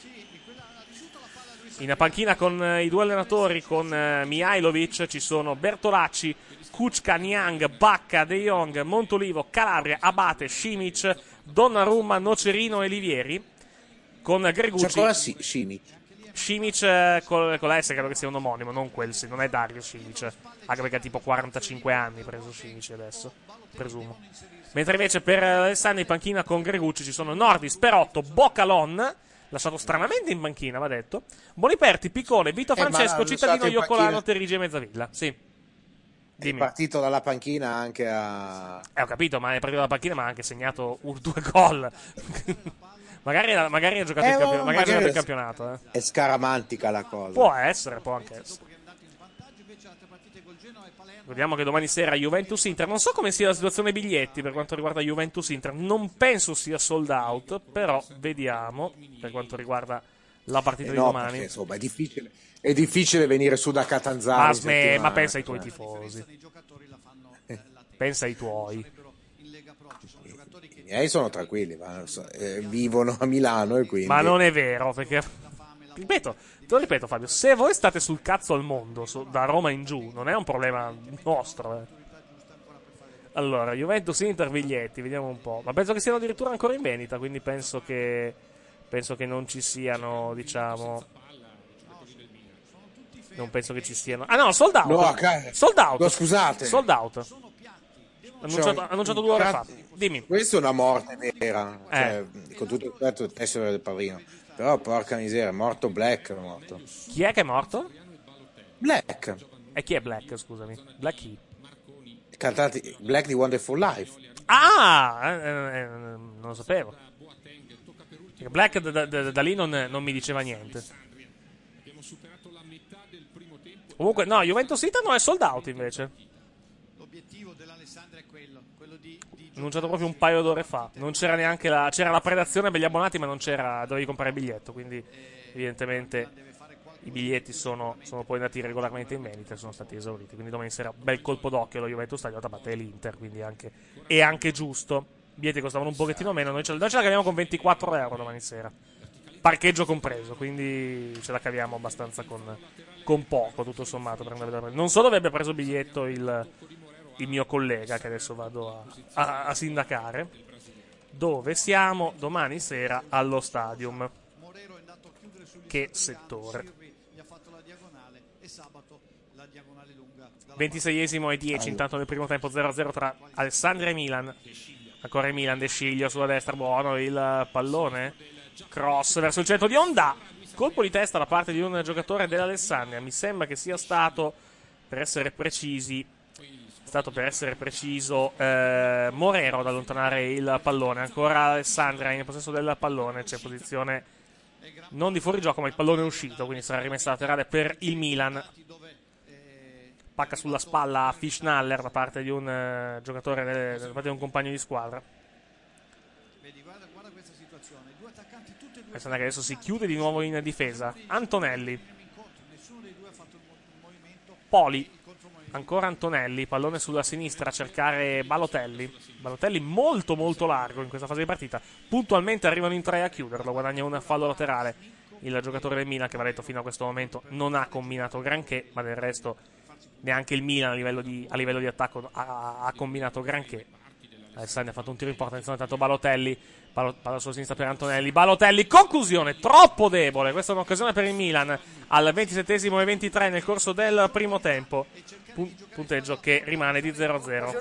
Speaker 2: In panchina con i due allenatori, con Mihailovic, ci sono Bertolacci, Kučka, Niang, Bacca, De Jong, Montolivo, Calabria, Abate, Simic, Donnarumma, Nocerino e Livieri. Con Gregucci.
Speaker 4: C'è ancora
Speaker 2: Simic con la S, credo che sia un omonimo, non è Dario Simic, anche perché ha tipo 45 anni preso Simic adesso, presumo. Mentre invece per Alessandria in panchina con Gregucci ci sono Nordis, Perotto, Boccalon, lasciato stranamente in panchina, va detto, Boniperti, Piccone, Vito Francesco, Cittadino, Iocolano, Terrigi e Mezzavilla. Sì. Dimmi.
Speaker 4: È partito dalla panchina anche a...
Speaker 2: ho capito, ma è partito dalla panchina, ma ha anche segnato 2 gol. Magari ha giocato il campionato.
Speaker 4: È scaramantica la cosa.
Speaker 2: Può anche essere. Vediamo che domani sera Juventus-Inter. Non so come sia la situazione biglietti per quanto riguarda Juventus-Inter. Non penso sia sold out, però vediamo per quanto riguarda la partita di domani.
Speaker 4: Perché, insomma, è difficile venire su da Catanzaro.
Speaker 2: Ma pensa ai tuoi tifosi. Pensa ai tuoi.
Speaker 4: I miei sono tranquilli, vivono a Milano e quindi...
Speaker 2: Ma non è vero, perché... Te lo ripeto Fabio, se voi state sul cazzo al mondo, da Roma in giù, non è un problema nostro. Allora, Juventus-Inter biglietti, vediamo un po'. Ma penso che siano addirittura ancora in vendita, quindi penso che non ci siano, diciamo... Non penso che ci siano... Ah no, sold out!
Speaker 4: No,
Speaker 2: sold out!
Speaker 4: No, scusate!
Speaker 2: Sold out! Annunciato 2 ore fa. Dimmi.
Speaker 4: Questa è una morte vera, cioè, con tutto il rispetto del tessero del Padrino. Però porca miseria, è morto Black.
Speaker 2: Chi è che è morto?
Speaker 4: Black.
Speaker 2: E chi è Black, scusami? Black chi?
Speaker 4: Cantati Black di Wonderful Life.
Speaker 2: Non lo sapevo. Black da lì non mi diceva niente. Comunque, no, Juventus Inter non è sold out invece.
Speaker 5: L'obiettivo dell'Alessandria è quello di
Speaker 2: annunciato proprio un paio d'ore fa. Non c'era neanche c'era la predazione per gli abbonati, ma non c'era, dovevi comprare il biglietto, quindi evidentemente i biglietti sono poi andati regolarmente in vendita e sono stati esauriti. Quindi domani sera bel colpo d'occhio allo Juventus Stadio da parte dell'Inter, quindi è anche giusto. I biglietti costavano un pochettino meno, noi ce la caviamo con 24 euro domani sera. Parcheggio compreso, quindi ce la caviamo abbastanza con poco, tutto sommato. Per andare a vedere. Non so dove abbia preso il biglietto il mio collega, che adesso vado a sindacare, dove siamo domani sera allo Stadium. Che settore. 26esimo e 10 intanto nel primo tempo, 0-0 tra Alessandria e Milan. Ancora il Milan, De Sciglio sulla destra, buono il pallone, cross verso il centro di Onda, colpo di testa da parte di un giocatore dell'Alessandria. Mi sembra che sia stato, per essere preciso, Morero ad allontanare il pallone. Ancora Alessandria in possesso del pallone, c'è posizione non di fuorigioco, ma il pallone è uscito, quindi sarà rimessa laterale per il Milan. Pacca sulla spalla a Fischnaller da parte di un giocatore, da parte di un compagno di squadra. Alessandria che adesso si chiude di nuovo in difesa. Antonelli, Poli, ancora Antonelli, pallone sulla sinistra a cercare Balotelli molto molto largo in questa fase di partita. Puntualmente arrivano in 3 a chiuderlo, guadagna un fallo laterale il giocatore del Milan, che va detto fino a questo momento non ha combinato granché, ma del resto neanche il Milan a livello di attacco ha combinato granché. Alessandria ha fatto un tiro in porta, attenzione, tanto Balotelli, palla sulla sinistra per Antonelli, Balotelli, conclusione, troppo debole, questa è un'occasione per il Milan, al 27esimo e 23 nel corso del primo tempo, punteggio che rimane di 0-0.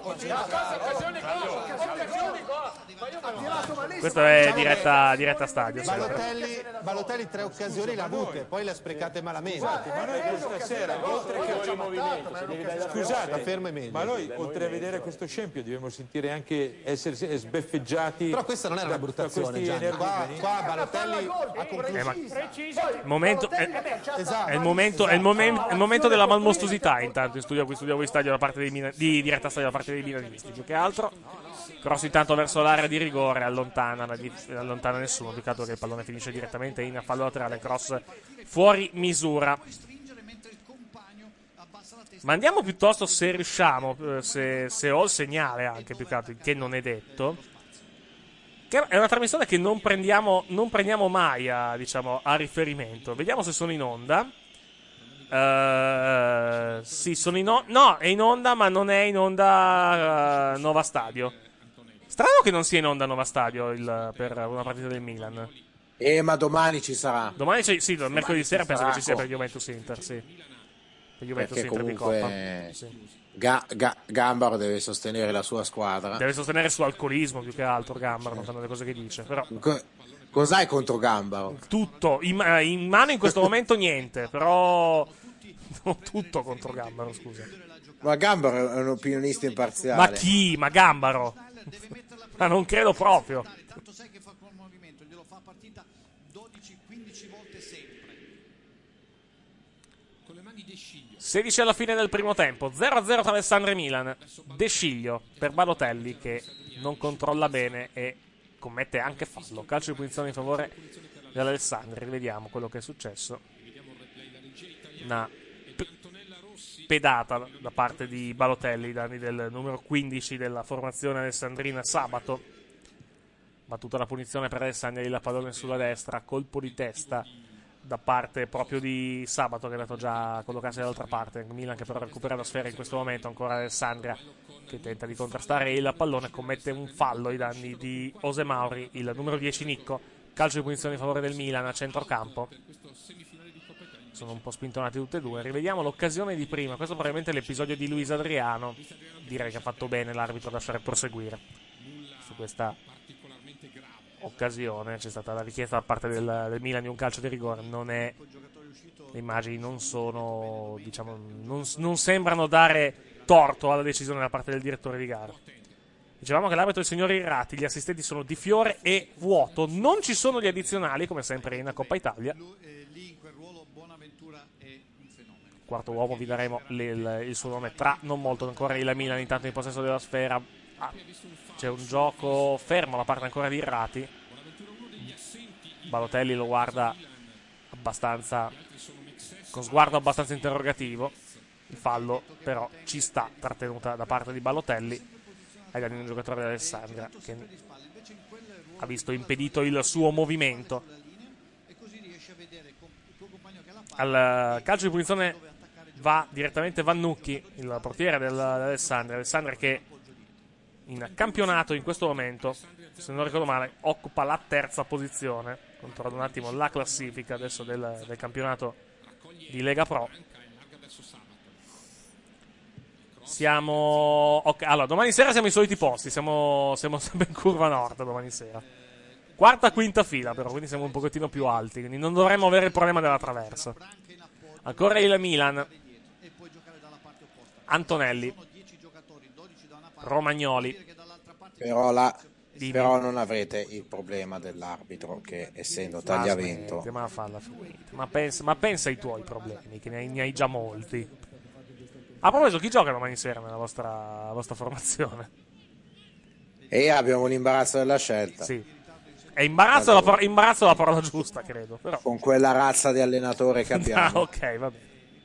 Speaker 2: Questo è diretta stadio.
Speaker 7: Balotelli 3 occasioni le ha avute, poi le ha sprecate malamente.
Speaker 8: Ma noi questa sera, oltre che il movimento,
Speaker 7: Scusate, fermo e meglio.
Speaker 8: Ma noi, oltre a vedere questo scempio, dobbiamo sentire anche essere sbeffeggiati.
Speaker 7: Però questa non era una brutta azione, Gianni. Qua Balotelli ha concluso.
Speaker 2: È il momento della malmostosità, intanto in studio qui stadio da parte di diretta stadio da parte dei milanisti, più che altro. Cross intanto verso l'area di rigore, allontana nessuno, più che altro che il pallone finisce direttamente in fallo laterale, cross fuori misura. Ma andiamo piuttosto, se riusciamo, se ho il segnale anche, più che altro, che non è detto, che è una trasmissione che non prendiamo mai a riferimento. Vediamo se sono in onda. Sì, sono in onda. No, è in onda, ma non è in onda Nova Stadio. Strano che non sia in onda Nova Stadio per una partita del Milan.
Speaker 4: Ma domani ci sarà.
Speaker 2: Domani sì, mercoledì sera penso che ci sia per Juventus Inter, sì. Per Juventus
Speaker 4: Perché
Speaker 2: Inter
Speaker 4: comunque
Speaker 2: di Coppa. Sì.
Speaker 4: Gambaro deve sostenere la sua squadra.
Speaker 2: Deve sostenere il suo alcolismo più che altro, Gambaro, non fanno le cose che dice. Però
Speaker 4: cos'hai contro Gambaro?
Speaker 2: Tutto, in mano in questo momento niente, però tutto contro Gambaro, scusa.
Speaker 4: Ma Gambaro è un opinionista imparziale.
Speaker 2: Ma chi? Ma Gambaro? Ma non credo proprio. 16 alla fine del primo tempo, 0-0 tra Alessandria e Milan. De Sciglio per Balotelli che non controlla bene e commette anche fallo. Calcio di punizione in favore dell'Alessandria. Rivediamo quello che è successo. Una pedata da parte di Balotelli, danni del numero 15 della formazione alessandrina Sabato. Battuta la punizione per Alessandria, il pallone sulla destra, colpo di testa da parte proprio di Sabato che è andato già a collocarsi dall'altra parte. Milan che però recupera la sfera in questo momento, ancora Alessandria che tenta di contrastare il pallone, commette un fallo ai danni di José Mauri, il numero 10 Nicco. Calcio di punizione in favore del Milan a centrocampo. Sono un po' spintonati tutte e due. Rivediamo l'occasione di prima. Questo probabilmente è l'episodio di Luis Adriano. Direi che ha fatto bene l'arbitro a lasciare proseguire su questa occasione. C'è stata la richiesta da parte del Milan di un calcio di rigore. Non è, le immagini non sono, non sembrano dare torto alla decisione da parte del direttore di gara. Dicevamo che l'arbitro è il signor Irrati, gli assistenti sono Di Fiore e Vuoto, non ci sono gli addizionali come sempre in Coppa Italia. Quarto uomo, vi daremo il suo nome tra non molto. Ancora il Milan intanto in possesso della sfera. C'è un gioco fermo da parte ancora di Irrati. Balotelli lo guarda abbastanza, con sguardo abbastanza interrogativo. Il fallo però ci sta, trattenuta da parte di Balotelli ai danni di un giocatore dell'Alessandria che ha visto impedito il suo movimento. Al calcio di punizione va direttamente Vannucchi, il portiere dell'Alessandria. Alessandria che in campionato in questo momento, se non ricordo male, occupa la terza posizione. Controllo un attimo la classifica adesso del campionato di Lega Pro. Allora, domani sera siamo ai soliti posti, siamo sempre in curva nord domani sera. Quarta, quinta fila però, quindi siamo un pochettino più alti, quindi non dovremmo avere il problema della traversa. Ancora il Milan. Antonelli. Romagnoli.
Speaker 4: Però non avrete il problema dell'arbitro che essendo tagliavento.
Speaker 2: Ma falla finita. Ma pensa ai tuoi problemi, che ne hai già molti. A proposito, chi gioca domani sera nella vostra formazione?
Speaker 4: E abbiamo l'imbarazzo della scelta.
Speaker 2: Sì. È imbarazzo la parola giusta, credo. Però.
Speaker 4: Con quella razza di allenatore che abbiamo.
Speaker 2: Ok, va bene.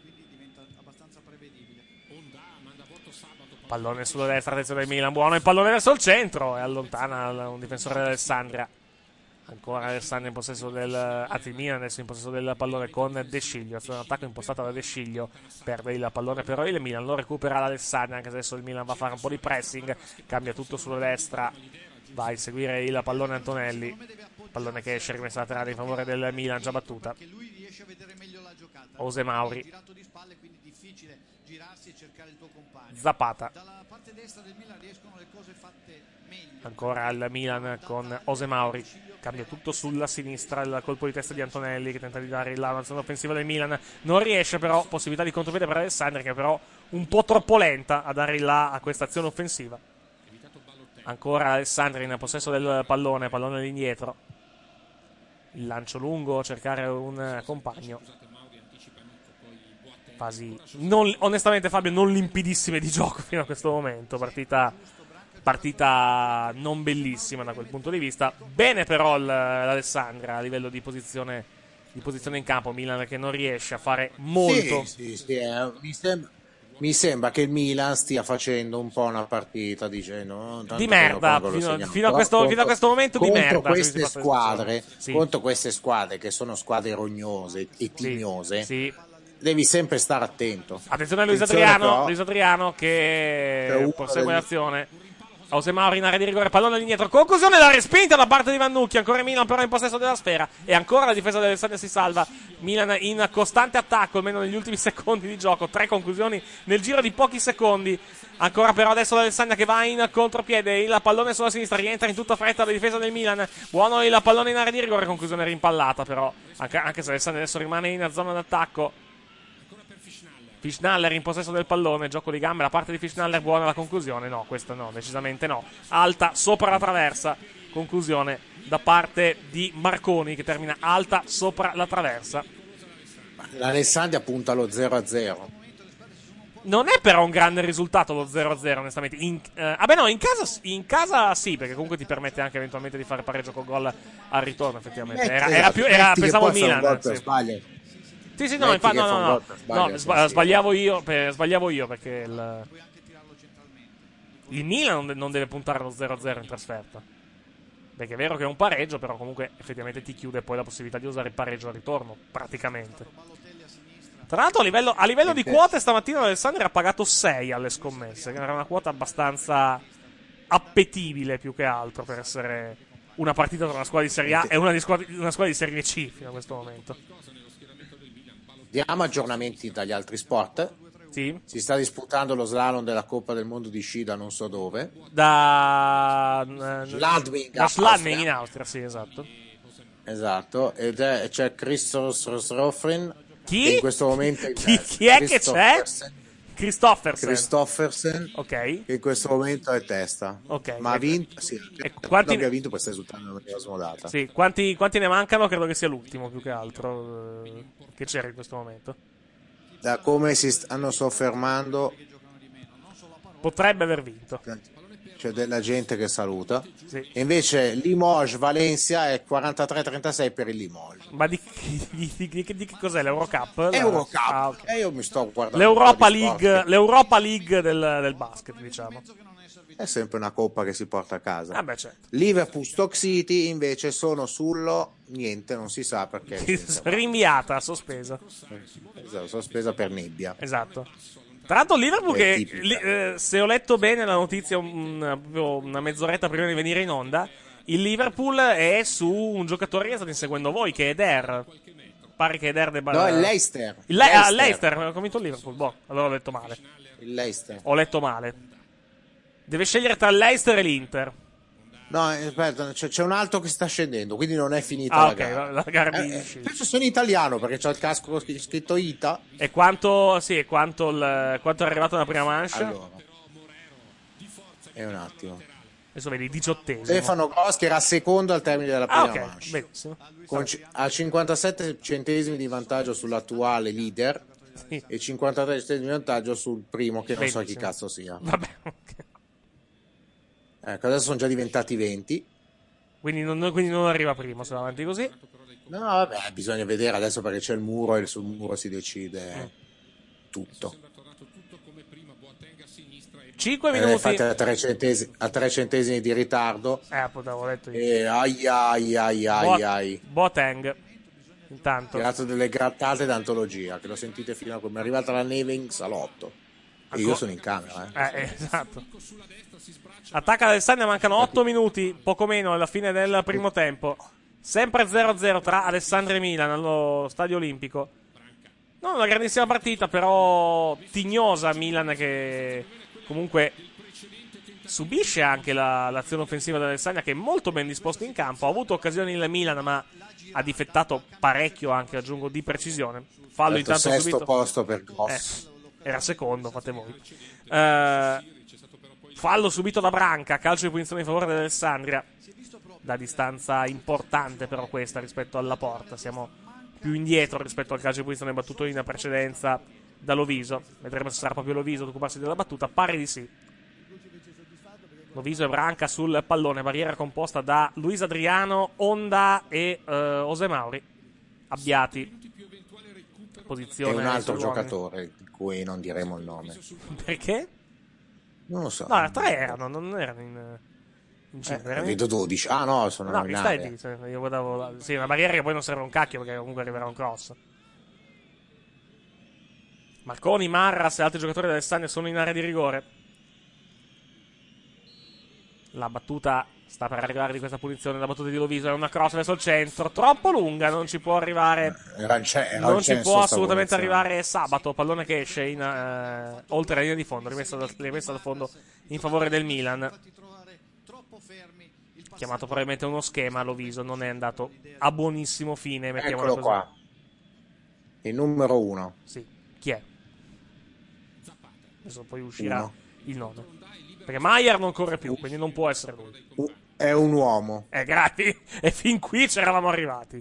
Speaker 2: Pallone sulla destra, attenzione del Milan, buono il pallone verso il centro e allontana un difensore dell'Alessandria. Ancora Alessandro in possesso anzi Milan adesso in possesso del pallone con De Sciglio. È un attacco impostato da De Sciglio, perde il pallone però il Milan lo recupera l'Alessandro, anche se adesso il Milan va a fare un po' di pressing, cambia tutto sulla destra, va a inseguire il pallone Antonelli, pallone che esce rimessa laterale in favore del Milan, già battuta. Ose Mauri, Zapata, ancora il Milan con Ose Mauri, cambia tutto sulla sinistra, il colpo di testa di Antonelli che tenta di dare l'avanzata offensiva del Milan, non riesce però, possibilità di contropiede per Alessandri che però un po' troppo lenta a dare il là a questa azione offensiva. Ancora Alessandri in possesso del pallone all'indietro, il lancio lungo a cercare un compagno, fasi onestamente Fabio non limpidissime di gioco fino a questo momento, partita non bellissima da quel punto di vista. Bene però l'Alessandria a livello di posizione in campo, Milan che non riesce a fare molto.
Speaker 4: Sì, mi sembra che il Milan stia facendo un po' una partita di
Speaker 2: merda fino a questo momento di merda
Speaker 4: contro queste squadre che sono squadre rognose e tignose.
Speaker 2: Sì.
Speaker 4: Devi sempre stare attento.
Speaker 2: Attenzione a Luis Adriano che prosegue l'azione. Ose Mauri in area di rigore, pallone all'indietro, conclusione, la respinta da parte di Vannucchi, ancora Milan però in possesso della sfera e ancora la difesa dell'Alessandria si salva. Milan in costante attacco, almeno negli ultimi secondi di gioco, 3 conclusioni nel giro di pochi secondi. Ancora però adesso l'Alessandria che va in contropiede, il pallone sulla sinistra, rientra in tutta fretta la difesa del Milan, buono il pallone in area di rigore, conclusione rimpallata però, anche se l'Alessandria adesso rimane in zona d'attacco. Fischnaller in possesso del pallone, gioco di gambe, la parte di Fischnaller, buona la conclusione, no, questa no, decisamente no, alta sopra la traversa, conclusione da parte di Marconi che termina alta sopra la traversa.
Speaker 4: L'Alessandria punta allo 0-0.
Speaker 2: Non è però un grande risultato lo 0-0 onestamente, in casa sì, perché comunque ti permette anche eventualmente di fare pareggio con gol al ritorno effettivamente, pensavo il Milan, sì, no, infatti sbagliavo io perché il Milan non deve puntare allo 0-0 in trasferta, perché è vero che è un pareggio, però comunque effettivamente ti chiude poi la possibilità di usare il pareggio al ritorno praticamente. Tra l'altro a livello di quote stamattina Alessandro ha pagato 6 alle scommesse, che era una quota abbastanza appetibile più che altro per essere una partita tra una squadra di Serie A e una squadra di Serie C fino a questo momento.
Speaker 4: Diamo aggiornamenti dagli altri sport.
Speaker 2: Sì.
Speaker 4: Si sta disputando lo slalom della Coppa del Mondo di sci da non so dove.
Speaker 2: Da
Speaker 4: Schladming
Speaker 2: in Austria, sì, esatto.
Speaker 4: Esatto, c'è Christoph Rofrin.
Speaker 2: Chi?
Speaker 4: In questo momento
Speaker 2: chi è che c'è?
Speaker 4: Christoffersen,
Speaker 2: ok,
Speaker 4: che in questo momento è testa,
Speaker 2: ok,
Speaker 4: ma ha vinto, sì,
Speaker 2: abbia
Speaker 4: vinto poi sta esultando in maniera smodata.
Speaker 2: Sì, quanti ne mancano? Credo che sia l'ultimo più che altro che c'era in questo momento.
Speaker 4: Da come si stanno soffermando
Speaker 2: potrebbe aver vinto.
Speaker 4: C'è della gente che saluta.
Speaker 2: Sì.
Speaker 4: E invece Limoges Valencia è 43-36 per il Limoges.
Speaker 2: Ma di che cos'è l'Eurocup?
Speaker 4: Eurocup.
Speaker 2: Okay.
Speaker 4: Io mi sto guardando
Speaker 2: l'Europa League del basket, diciamo.
Speaker 4: È sempre una coppa che si porta a casa.
Speaker 2: Ah beh, certo.
Speaker 4: Liverpool Stoke City invece sono sullo niente, non si sa perché.
Speaker 2: Rinviata, sospesa.
Speaker 4: Esatto, sospesa per nebbia.
Speaker 2: Esatto. Tra l'altro Liverpool che, se ho letto bene la notizia una mezz'oretta prima di venire in onda, il Liverpool è su un giocatore che state inseguendo voi, che è Eder. Pare che Eder debba...
Speaker 4: No, è Leicester.
Speaker 2: Leicester, ho convinto il Liverpool. Boh, allora ho letto male.
Speaker 4: Il Leicester.
Speaker 2: Ho letto male. Deve scegliere tra il Leicester e l'Inter.
Speaker 4: No, aspetta, c'è un altro che sta scendendo, quindi non è finita la gara.
Speaker 2: La gara
Speaker 4: penso sia in italiano perché c'ha il casco scritto ITA.
Speaker 2: E quanto è arrivato nella prima manche?
Speaker 4: Allora, è un attimo.
Speaker 2: Adesso vedi, 18esimo.
Speaker 4: Stefano Gross che era secondo al termine della prima manche.
Speaker 2: Benissimo.
Speaker 4: A 57 centesimi di vantaggio sull'attuale leader, sì, e 53 centesimi di vantaggio sul primo che non so chi cazzo sia.
Speaker 2: Vabbè, ok.
Speaker 4: Ecco, adesso sono già diventati 20.
Speaker 2: Quindi non arriva primo, se va avanti così.
Speaker 4: No, vabbè, bisogna vedere adesso perché c'è il muro e sul muro si decide tutto.
Speaker 2: 5 minuti.
Speaker 4: Infatti a 3 centesimi di ritardo.
Speaker 2: Appunto, avevo detto io.
Speaker 4: E ai.
Speaker 2: Boateng. Intanto.
Speaker 4: Tirato delle grattate d'antologia, che lo sentite fino a come è arrivata la neve in salotto. E io sono in camera.
Speaker 2: Esatto. Attacca l'Alessandria, mancano 8 minuti, poco meno, alla fine del primo tempo. Sempre 0-0 tra Alessandria e Milan allo Stadio Olimpico. Non una grandissima partita, però tignosa. Milan che comunque subisce anche l'azione offensiva dell'Alessandria, che è molto ben disposto in campo. Ha avuto occasioni il Milan, ma ha difettato parecchio anche, aggiungo, di precisione. Fallo intanto
Speaker 4: sesto
Speaker 2: subito.
Speaker 4: Posto per Gross.
Speaker 2: Era secondo, fate voi. Fallo subito da Branca, calcio di punizione in favore dell'Alessandria. Da distanza importante però questa rispetto alla porta. Siamo più indietro rispetto al calcio di punizione battuto in precedenza da Loviso. Vedremo se sarà proprio Loviso ad occuparsi della battuta. Pare di sì. Loviso e Branca sul pallone, barriera composta da Luis Adriano, Onda e José Mauri. Abbiati. Posizione
Speaker 4: e un altro giocatore di cui non diremo il nome.
Speaker 2: Perché?
Speaker 4: Non lo so.
Speaker 2: No, 3 erano, non erano in 5.
Speaker 4: Vedo 12. Ah no, sono
Speaker 2: no,
Speaker 4: in
Speaker 2: stai
Speaker 4: area.
Speaker 2: lì. Io guardavo. Sì, una barriera che poi non serve un cacchio perché comunque arriverà un cross. Marconi, Marras e altri giocatori dell'Alessandria sono in area di rigore. La battuta sta per arrivare di questa punizione. La battuta di Loviso è una cross verso il centro, troppo lunga, non ci può arrivare. Non ci può assolutamente arrivare Sabato. Pallone che esce oltre la linea di fondo, rimessa da fondo in favore del Milan. Chiamato probabilmente uno schema. Loviso non è andato a buonissimo fine.
Speaker 4: Eccolo così. Qua, il numero 1.
Speaker 2: Sì, chi è? Adesso poi uscirà il nome. Perché Maier non corre più, quindi non può essere lui.
Speaker 4: È un uomo.
Speaker 2: Grazie. E fin qui c'eravamo arrivati.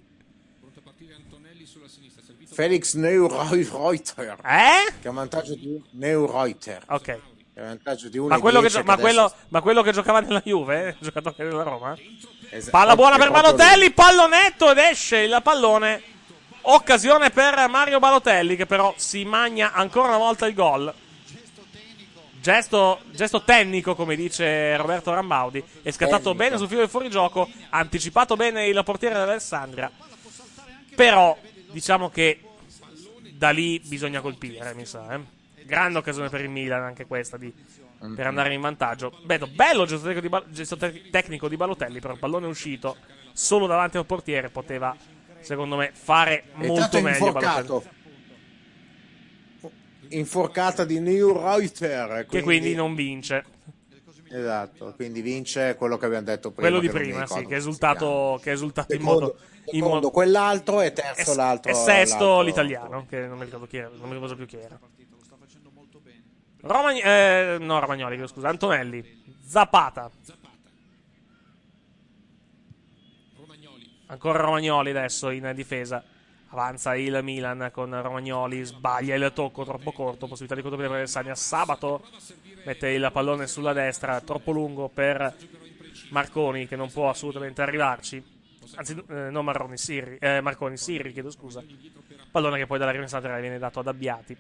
Speaker 4: Felix Neureuter.
Speaker 2: Che
Speaker 4: ha un vantaggio di Neureuter.
Speaker 2: Ok.
Speaker 4: Che ha un vantaggio di 1.
Speaker 2: Ma quello che giocava nella Juve? Giocatore della Roma?
Speaker 4: Esatto.
Speaker 2: Palla buona per Balotelli, pallonetto ed esce il pallone. Occasione per Mario Balotelli, che però si magna ancora una volta il gol. Gesto tecnico, come dice Roberto Rambaudi. È scattato bene sul filo del fuorigioco, ha anticipato bene il portiere dell'Alessandria. Però diciamo che da lì bisogna colpire, mi sa. Grande occasione per il Milan anche questa per andare in vantaggio. Bello gesto tecnico di Balotelli, però il pallone è uscito solo davanti al portiere. Poteva, secondo me, fare molto meglio Balotelli.
Speaker 4: Inforcata di Neureuter,
Speaker 2: che quindi non vince.
Speaker 4: Esatto, quindi vince quello che abbiamo detto prima.
Speaker 2: Quello di prima, sì, che è esultato in modo
Speaker 4: quell'altro e terzo l'altro.
Speaker 2: E sesto l'italiano, che non mi ricordo chi era, non mi ricordo più chi era. Romagnoli, scusa, Antonelli, Zapata. Ancora Romagnoli adesso in difesa. Avanza il Milan con Romagnoli, sbaglia il tocco troppo corto, possibilità di contropiede per l'Alessandria. Sabato mette il pallone sulla destra, troppo lungo per Marconi, che non può assolutamente arrivarci. Anzi, non Marconi, Sirri, chiedo scusa. Pallone che poi dalla rimessa viene dato ad Abbiati.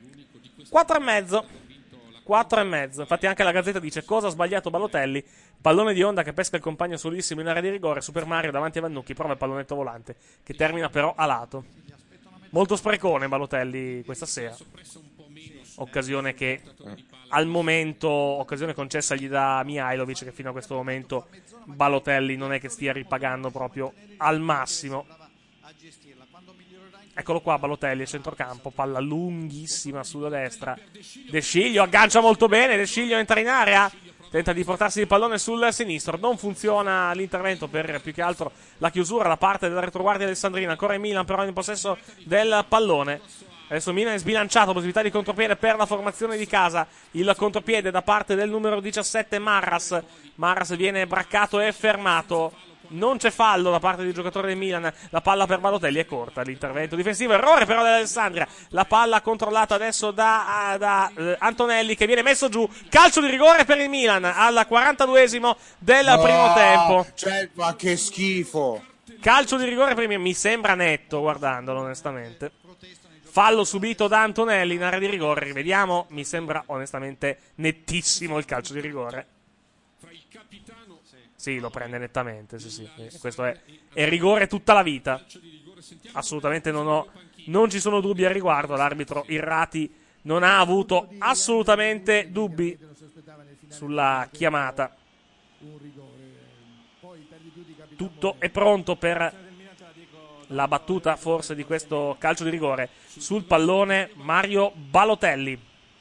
Speaker 2: 4,5. Infatti anche la Gazzetta dice: cosa ha sbagliato Balotelli? Pallone di Onda che pesca il compagno solissimo in area di rigore. Super Mario davanti a Vannucchi, prova il pallonetto volante che termina però a lato. Molto sprecone Balotelli questa sera. Occasione che al momento, occasione concessa gli da Mihailovic, che fino a questo momento Balotelli non è che stia ripagando proprio al massimo. Eccolo qua Balotelli, centrocampo, palla lunghissima sulla destra. De Sciglio aggancia molto bene, De Sciglio entra in area, tenta di portarsi il pallone sul sinistro, non funziona l'intervento per più che altro la chiusura da parte della retroguardia alessandrina. Ancora in Milan però in possesso del pallone. Adesso Milan è sbilanciato, possibilità di contropiede per la formazione di casa. Il contropiede da parte del numero 17 Marras. Marras viene braccato e fermato. Non c'è fallo da parte del giocatore del Milan. La palla per Balotelli è corta. L'intervento difensivo, errore però dell'Alessandria. La palla controllata adesso da Antonelli, che viene messo giù. Calcio di rigore per il Milan al 42esimo del primo tempo.
Speaker 4: Ma che schifo.
Speaker 2: Calcio di rigore per il Milan. Mi sembra netto guardandolo onestamente. fallo subito da Antonelli in area di rigore. Rivediamo, mi sembra onestamente nettissimo il calcio di rigore. Sì, lo prende nettamente, sì. Questo è rigore tutta la vita. Assolutamente non ci sono dubbi al riguardo. L'arbitro Irrati non ha avuto assolutamente dubbi sulla chiamata. Tutto è pronto per la battuta forse di questo calcio di rigore. Sul pallone Mario Balotelli.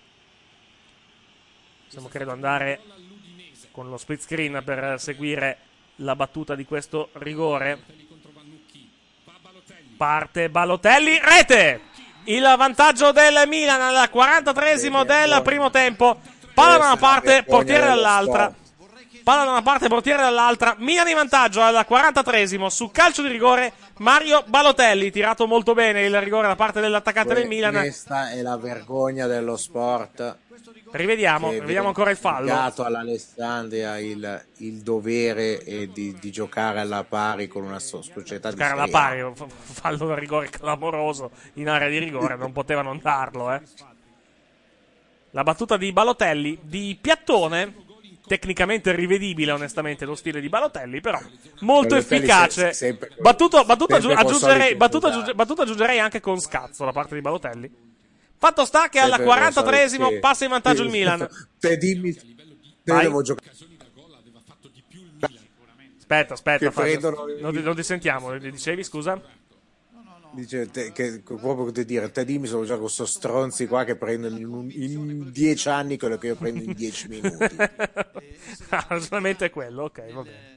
Speaker 2: Possiamo credo andare con lo split screen per seguire la battuta di questo rigore. Parte Balotelli, rete! Il vantaggio del Milan al 43esimo del primo tempo. Palla da una parte, portiere dall'altra. Palla da una parte, portiere dall'altra. Milan in vantaggio al 43esimo su calcio di rigore. Mario Balotelli, tirato molto bene il rigore da parte dell'attaccante del Milan.
Speaker 4: Questa è la vergogna dello sport.
Speaker 2: Rivediamo ancora il fallo.
Speaker 4: Ha dato all'Alessandria il dovere di giocare alla pari con una società di
Speaker 2: giocare alla pari, fallo da rigore clamoroso in area di rigore, non poteva non darlo. La battuta di Balotelli, di piattone, tecnicamente rivedibile onestamente lo stile di Balotelli, però molto efficace. Battuta aggiungerei anche con scazzo da parte di Balotelli. Fatto sta che al 43esimo passa in vantaggio il Milan.
Speaker 4: Te dimmi, devo giocare.
Speaker 2: Aspetta, non ti sentiamo, dicevi scusa?
Speaker 4: Dice che proprio che dire, te dimmi se lo gioco con sto stronzi qua che prendono in 10 anni quello che io prendo in 10 minuti.
Speaker 2: Solamente quello, ok, va bene.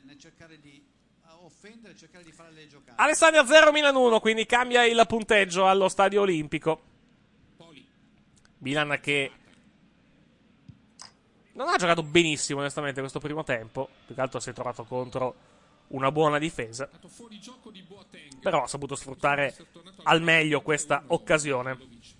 Speaker 2: Alessandria 0 Milan 1, quindi cambia il punteggio allo Stadio Olimpico. Milan che non ha giocato benissimo onestamente questo primo tempo, più che altro si è trovato contro una buona difesa, però ha saputo sfruttare al meglio questa occasione.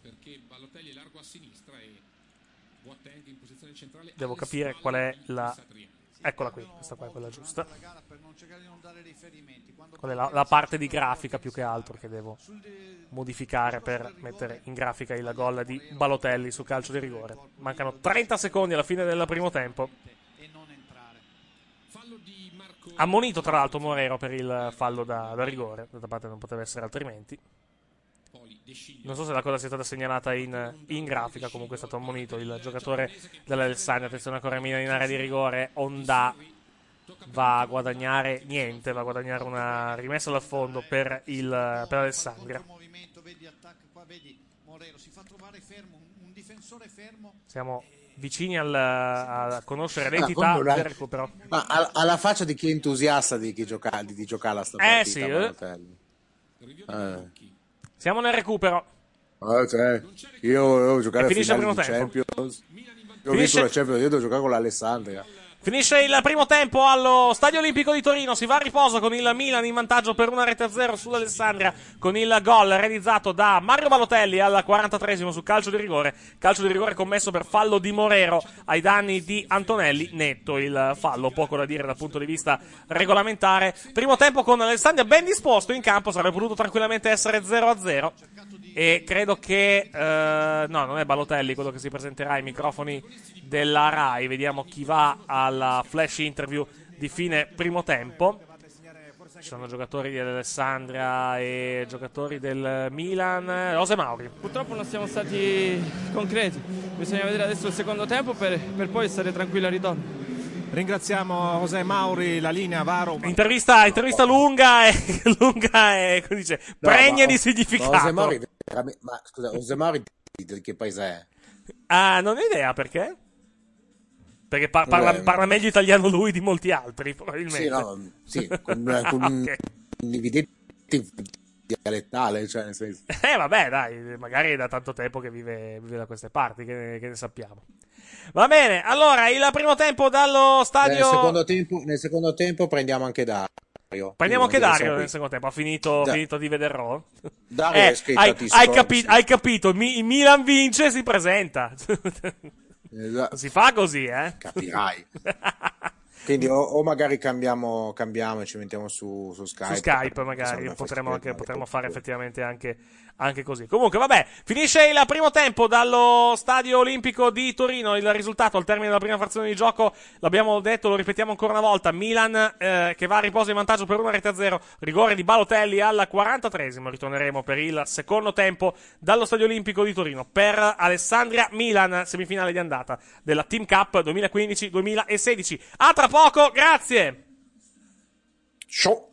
Speaker 2: Devo capire qual è la... Eccola qui, questa qua è quella giusta. Qual è la parte di grafica più che altro che devo modificare per mettere in grafica il gol di Balotelli su calcio di rigore. Mancano 30 secondi alla fine del primo tempo. Ammonito tra l'altro Morero per il fallo da rigore, d'altra parte non poteva essere altrimenti. Non so se la cosa sia stata segnalata in grafica, comunque è stato ammonito il giocatore dell'Alessandria. Attenzione ancora Milan in area di rigore, Onda va a guadagnare niente, va a guadagnare una rimessa dal fondo per Alessandria. Siamo vicini a conoscere l'entità del recupero.
Speaker 4: Ma alla faccia di chi è entusiasta di giocare a sta partita.
Speaker 2: Siamo nel recupero.
Speaker 4: Io devo giocare a
Speaker 2: finisce il primo
Speaker 4: Champions. Io ho vinto la Champions, io devo giocare con l'Alessandria.
Speaker 2: Finisce il primo tempo allo Stadio Olimpico di Torino, si va a riposo con il Milan in vantaggio per 1-0 sull'Alessandria con il gol realizzato da Mario Balotelli al 43esimo su calcio di rigore commesso per fallo di Morero ai danni di Antonelli, netto il fallo, poco da dire dal punto di vista regolamentare. Primo tempo con l'Alessandria ben disposto in campo, sarebbe potuto tranquillamente essere 0-0 e credo che no, non è Balotelli quello che si presenterà ai microfoni della Rai. Vediamo chi va alla flash interview di fine primo tempo. Ci sono giocatori di Alessandria e giocatori del Milan. José Mauri.
Speaker 9: Purtroppo non siamo stati concreti, bisogna vedere adesso il secondo tempo per poi stare tranquilli al ritorno.
Speaker 10: Ringraziamo José Mauri, la linea Varo.
Speaker 2: Intervista lunga e come dice, pregna di significato.
Speaker 4: Ma scusa, José Mauri di che paese è?
Speaker 2: Non ho idea, perché? Perché parla meglio italiano lui di molti altri, probabilmente.
Speaker 4: Con un evidente dialettale, cioè nel senso.
Speaker 2: Vabbè, dai, magari è da tanto tempo che vive da queste parti, che ne sappiamo. Va bene, allora, il primo tempo dallo stadio...
Speaker 4: Nel secondo tempo prendiamo anche Dario.
Speaker 2: Prendiamo anche Dario nel secondo tempo, ha finito di vederò.
Speaker 4: Dario è scritto
Speaker 2: hai capito, il Milan vince e si presenta. Si fa così,
Speaker 4: Capirai. Quindi o magari cambiamo e ci mettiamo su Skype.
Speaker 2: Su Skype magari potremmo fare effettivamente anche così. Comunque vabbè, finisce il primo tempo dallo Stadio Olimpico di Torino. Il risultato al termine della prima frazione di gioco, l'abbiamo detto, lo ripetiamo ancora una volta: Milan che va a riposo in vantaggio per 1-0, rigore di Balotelli al 43esimo. Ritorneremo per il secondo tempo dallo Stadio Olimpico di Torino per Alessandria Milan, semifinale di andata della Team Cup 2015-2016. A tra poco, grazie.
Speaker 4: Ciao.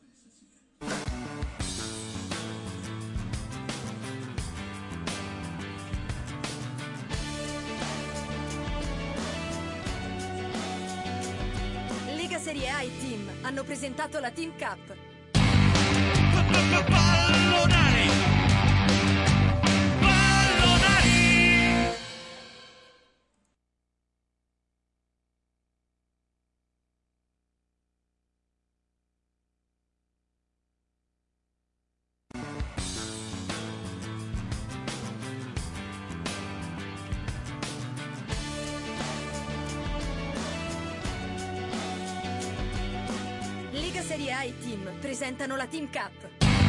Speaker 1: Lega Serie A e Team hanno presentato la Team Cup. Lega Serie A e Team presentano la Team Cup.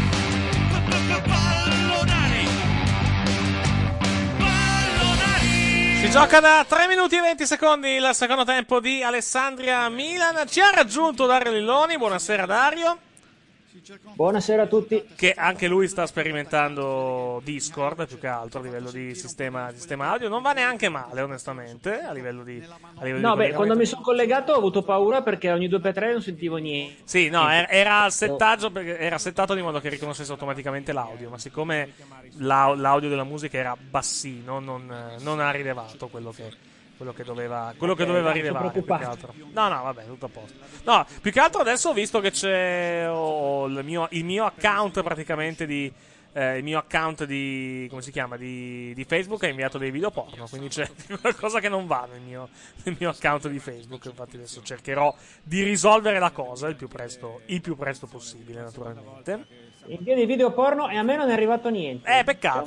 Speaker 2: Si gioca da 3 minuti e 20 secondi il secondo tempo di Alessandria Milan. Ci ha raggiunto Dario Lilloni. Buonasera Dario.
Speaker 11: Buonasera a tutti.
Speaker 2: Che anche lui sta sperimentando Discord più che altro a livello di sistema audio. Non va neanche male, onestamente, a livello di
Speaker 11: no, beh, quando mi sono collegato ho avuto paura perché ogni 2x3 non sentivo niente.
Speaker 2: Sì, no, era settaggio perché era settato di modo che riconoscesse automaticamente l'audio, ma siccome l'audio della musica era bassino, non ha rilevato quello che doveva rilevare, più che altro. No, vabbè, tutto a posto. No, più che altro adesso ho visto che c'è il mio account praticamente il mio account come si chiama, di Facebook ha inviato dei video porno, quindi c'è qualcosa che non va nel mio account di Facebook. Infatti adesso cercherò di risolvere la cosa il più presto possibile, naturalmente.
Speaker 11: Invia dei video porno e a me non è arrivato niente.
Speaker 2: Peccato,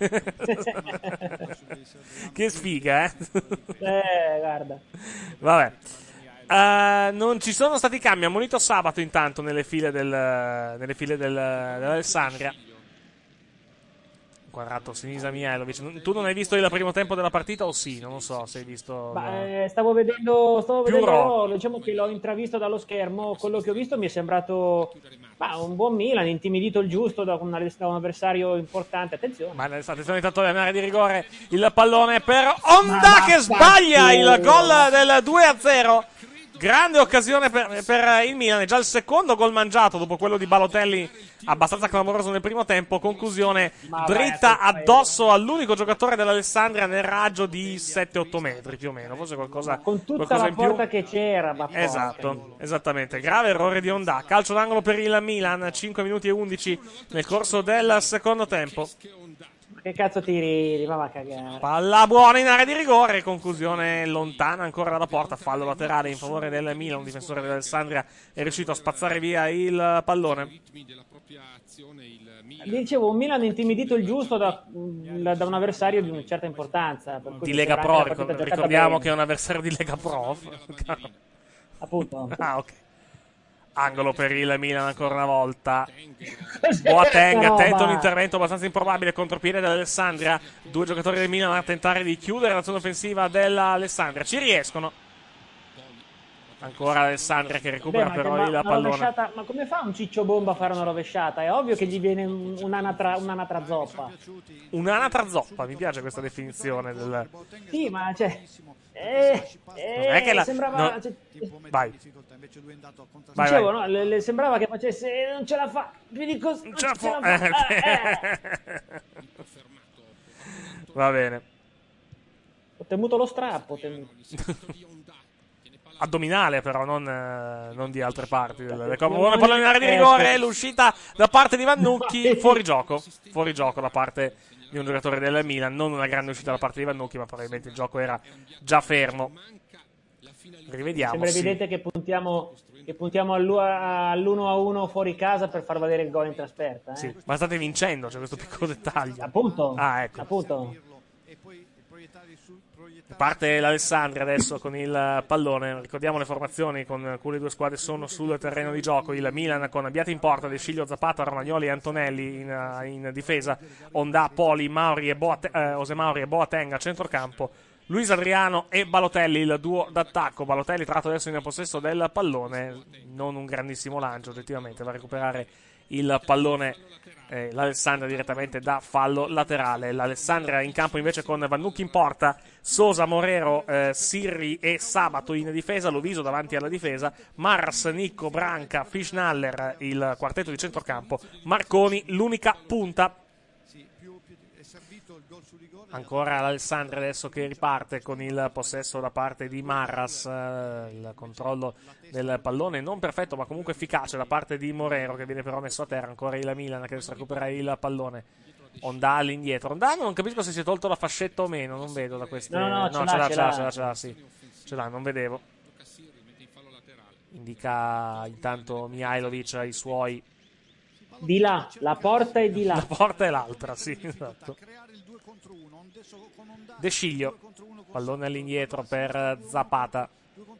Speaker 2: Che sfiga,
Speaker 11: guarda.
Speaker 2: Vabbè. Non ci sono stati cambi. Ammonito sabato intanto nelle file dell'Alessandria. Quadrato, Sinisa Mihailovic. Tu non hai visto il primo tempo della partita o sì? Non lo so se hai visto.
Speaker 11: Stavo vedendo, diciamo che l'ho intravisto dallo schermo. Quello che ho visto mi è sembrato un buon Milan, intimidito il giusto da un avversario importante. Attenzione.
Speaker 2: Ma attenzione intanto all'area di rigore. Il pallone per Honda che sbaglia il gol del 2-0. Grande occasione per il Milan, è già il secondo gol mangiato dopo quello di Balotelli, abbastanza clamoroso nel primo tempo. Conclusione dritta addosso all'unico giocatore dell'Alessandria nel raggio di 7-8 metri più o meno, forse qualcosa
Speaker 11: con tutta
Speaker 2: qualcosa
Speaker 11: la
Speaker 2: in più.
Speaker 11: porta che c'era,
Speaker 2: esatto, esattamente. Grave errore di Honda, calcio d'angolo per il Milan, 5 minuti e 11 nel corso del secondo tempo.
Speaker 11: Che cazzo tiri? Ma va a cagare.
Speaker 2: Palla buona in area di rigore, conclusione lontana ancora dalla porta, fallo laterale in favore del Milan. Un difensore dell'Alessandria è riuscito a spazzare via il pallone.
Speaker 11: Dicevo, un Milan intimidito il giusto da un avversario di una certa importanza.
Speaker 2: Di Lega Pro, ricordiamo che è un avversario di Lega Pro.
Speaker 11: Appunto.
Speaker 2: Ok. Angolo per il Milan ancora una volta. Boateng attento a un intervento abbastanza improbabile, contropiede dell'Alessandria. Due giocatori del Milan a tentare di chiudere l'azione offensiva dell'Alessandria. Ci riescono. Ancora Alessandria che recupera però il pallone.
Speaker 11: Ma come fa un ciccio bomba a fare una rovesciata? È ovvio che gli viene un'anatra zoppa.
Speaker 2: Un'anatra zoppa, mi piace questa definizione del.
Speaker 11: Sì, ma cioè.
Speaker 2: è che
Speaker 11: sembrava.
Speaker 2: No. Vai.
Speaker 11: Dicevo, no, le sembrava che facesse. Non ce la fa. Più di così. Non ce la fa.
Speaker 2: Va bene.
Speaker 11: Ho temuto lo strappo.
Speaker 2: Addominale però, non di altre parti del corpo. Buona pallone in area di rigore, l'uscita da parte di Vannucchi, fuori gioco da parte di un giocatore del Milan. Non una grande uscita da parte di Vannucchi, ma probabilmente il gioco era già fermo. Rivediamo.
Speaker 11: Sembra evidente che puntiamo all'1-1 fuori casa per far valere il gol in trasferta.
Speaker 2: Sì, ma state vincendo, c'è questo piccolo dettaglio.
Speaker 11: Appunto.
Speaker 2: Ah, ecco.
Speaker 11: Appunto.
Speaker 2: Parte l'Alessandria adesso con il pallone. Ricordiamo le formazioni con cui le due squadre sono sul terreno di gioco. Il Milan con Abbiati in porta, De Sciglio, Zapata, Romagnoli e Antonelli in difesa. Ondà, Poli, Mauri e José Mauri e Boateng a centrocampo. Luis Adriano e Balotelli, il duo d'attacco. Balotelli tratto adesso in possesso del pallone, non un grandissimo lancio oggettivamente, va a recuperare il pallone l'Alessandria direttamente da fallo laterale. L'Alessandria in campo invece con Vannucchi in porta, Sosa, Morero, Sirri e Sabato in difesa, Loviso davanti alla difesa, Mars, Nicco, Branca, Fischnaller il quartetto di centrocampo, Marconi l'unica punta. Ancora l'Alessandria adesso che riparte con il possesso da parte di Marras, il controllo del pallone non perfetto ma comunque efficace da parte di Morero, che viene però messo a terra. Ancora il Milan che adesso recupera il pallone. Ondà all'indietro. Ondà non capisco se si è tolto la fascetta o meno, non vedo da queste.
Speaker 11: No,
Speaker 2: ce l'ha, sì. Ce l'ha, non vedevo. Indica intanto Mihailovic ai suoi.
Speaker 11: Di là, la porta è di là.
Speaker 2: La porta è l'altra, sì, esatto. De Sciglio, pallone all'indietro per Zapata.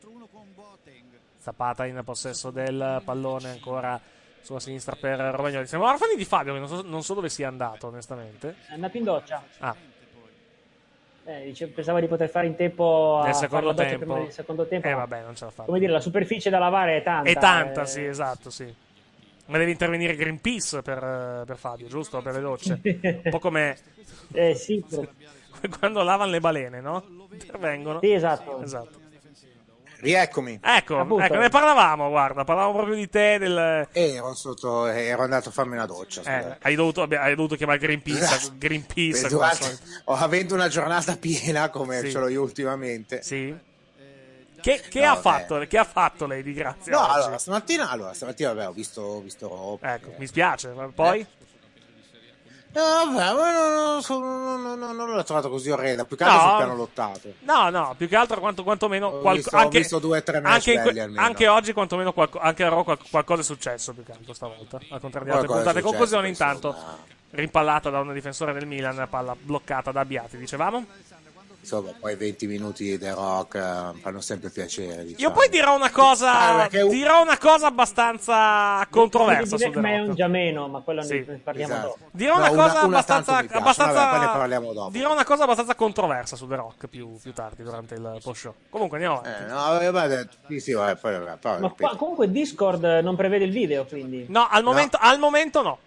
Speaker 2: Zapata in possesso del pallone ancora sulla sinistra per Romagnoli. Siamo orfani di Fabio, che non so dove sia andato onestamente.
Speaker 11: È andato in doccia.
Speaker 2: Ah.
Speaker 11: Pensava di poter fare in tempo
Speaker 2: nel secondo tempo.
Speaker 11: Prima del secondo tempo.
Speaker 2: Vabbè, non ce l'ha fatta.
Speaker 11: Come dire, la superficie da lavare è tanta.
Speaker 2: È tanta, sì, esatto, sì. Ma deve intervenire Greenpeace per Fabio, giusto? Per le docce. Un po' come
Speaker 11: sì,
Speaker 2: quando lavano le balene, no? Intervengono.
Speaker 11: Sì, esatto.
Speaker 4: Rieccomi.
Speaker 2: Ecco, ne parlavamo, guarda, parlavamo proprio di te.
Speaker 4: Ero andato a farmi una doccia.
Speaker 2: Hai dovuto chiamare Greenpeace.
Speaker 4: Avendo una giornata piena come ce l'ho io ultimamente.
Speaker 2: Sì. Che ha fatto lei di grazia?
Speaker 4: No,
Speaker 2: oggi?
Speaker 4: allora stamattina vabbè, ho visto
Speaker 2: Ecco, mi spiace, ma poi?
Speaker 4: No, vabbè, non l'ho trovato così orrenda. Più che altro sul piano lottato.
Speaker 2: No, più che altro quantomeno
Speaker 4: ho visto 2 o 3 match belli almeno.
Speaker 2: Anche oggi quantomeno anche a Raw qualcosa è successo più che altro stavolta. Al contrario di altre puntate. Conclusione intanto rimpallata da un difensore del Milan, palla bloccata da Abbiati, dicevamo?
Speaker 4: Insomma, poi 20 minuti di The Rock fanno sempre piacere. Diciamo.
Speaker 2: Io poi dirò una cosa abbastanza controversa su The Rock.
Speaker 11: È un già meno, ma quello ne parliamo dopo.
Speaker 2: Dirò una cosa abbastanza
Speaker 4: poi ne parliamo dopo.
Speaker 2: Dirò una cosa abbastanza controversa su The Rock più tardi durante il post show. Comunque andiamo avanti.
Speaker 11: Ma comunque Discord non prevede il video, quindi.
Speaker 2: No, al momento no.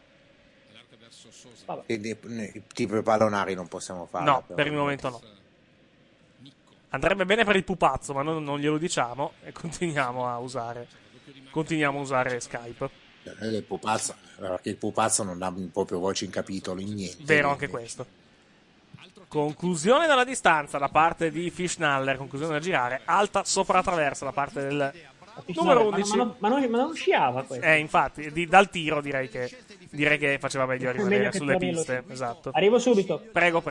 Speaker 4: Quindi tipo i pallonari non possiamo fare.
Speaker 2: No, per il momento no. Andrebbe bene per il pupazzo, ma non glielo diciamo e continuiamo a usare Skype.
Speaker 4: Il pupazzo non ha proprio voce in capitolo, in niente.
Speaker 2: Vero, anche questo. Conclusione dalla distanza da parte di Fischnaller, conclusione da girare, alta sopra la traversa da parte del numero 11.
Speaker 11: Ma non usciava questo.
Speaker 2: Infatti, dal tiro direi che faceva meglio a rimanere sulle piste. Esatto.
Speaker 11: Arrivo subito.
Speaker 2: Prego.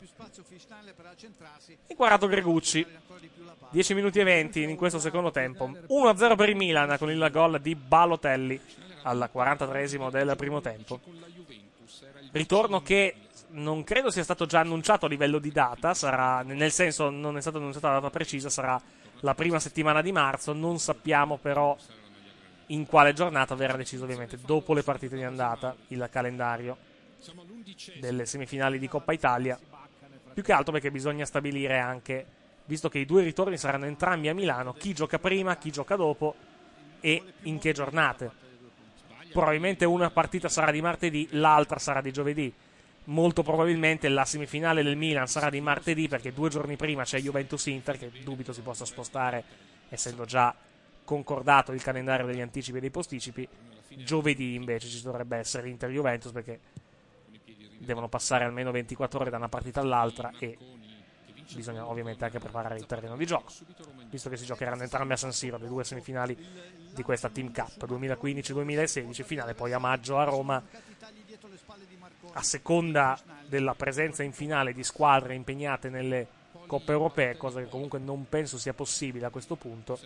Speaker 2: Inquadrato Gregucci. 10 minuti e 20 in questo secondo tempo. 1-0 per il Milan con il gol di Balotelli al 43esimo del primo tempo. Ritorno che non credo sia stato già annunciato a livello di data, sarà, nel senso non è stata annunciata la data precisa, sarà la prima settimana di marzo, non sappiamo però in quale giornata verrà deciso, ovviamente dopo le partite di andata, il calendario delle semifinali di Coppa Italia, più che altro perché bisogna stabilire anche, visto che i due ritorni saranno entrambi a Milano, chi gioca prima, chi gioca dopo e in che giornate. Probabilmente una partita sarà di martedì, l'altra sarà di giovedì. Molto probabilmente la semifinale del Milan sarà di martedì, perché 2 giorni prima c'è Juventus-Inter, che dubito si possa spostare essendo già concordato il calendario degli anticipi e dei posticipi. Giovedì invece ci dovrebbe essere Inter-Juventus, perché devono passare almeno 24 ore da una partita all'altra e bisogna ovviamente anche preparare il terreno di gioco, visto che si giocheranno entrambe a San Siro le 2 semifinali di questa Team Cup 2015-2016, finale poi a maggio a Roma. A seconda della presenza in finale di squadre impegnate nelle coppe europee, cosa che comunque non penso sia possibile a questo punto.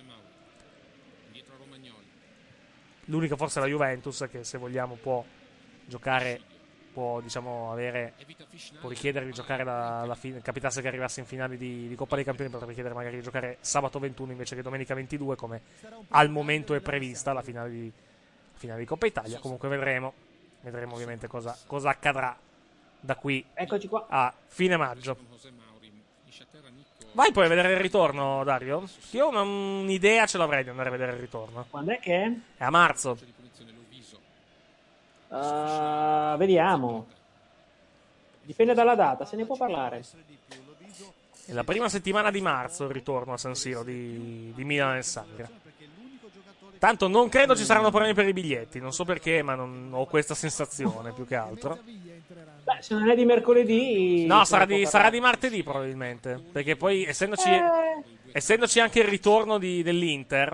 Speaker 2: L'unica forse è la Juventus, che se vogliamo può giocare può diciamo può richiedere di giocare la fine, capitasse che arrivasse in finale di Coppa dei Campioni, potrebbe chiedere magari di giocare sabato 21 invece che domenica 22, come al momento è prevista la finale di Coppa Italia. Comunque vedremo ovviamente cosa accadrà da qui
Speaker 11: Eccoci qua.
Speaker 2: a fine maggio. Vai poi a vedere il ritorno, Dario? Io un'idea ce l'avrei di andare a vedere il ritorno.
Speaker 11: Quando è che è?
Speaker 2: È a marzo.
Speaker 11: Vediamo. Dipende dalla data, se ne può parlare.
Speaker 2: È la prima settimana di marzo il ritorno a San Siro di Milan e Sangria. Tanto non credo ci saranno problemi per i biglietti, non so perché, ma non ho questa sensazione più che altro.
Speaker 11: Beh, se non è di mercoledì...
Speaker 2: No, sarà di martedì probabilmente, perché poi essendoci anche il ritorno dell'Inter,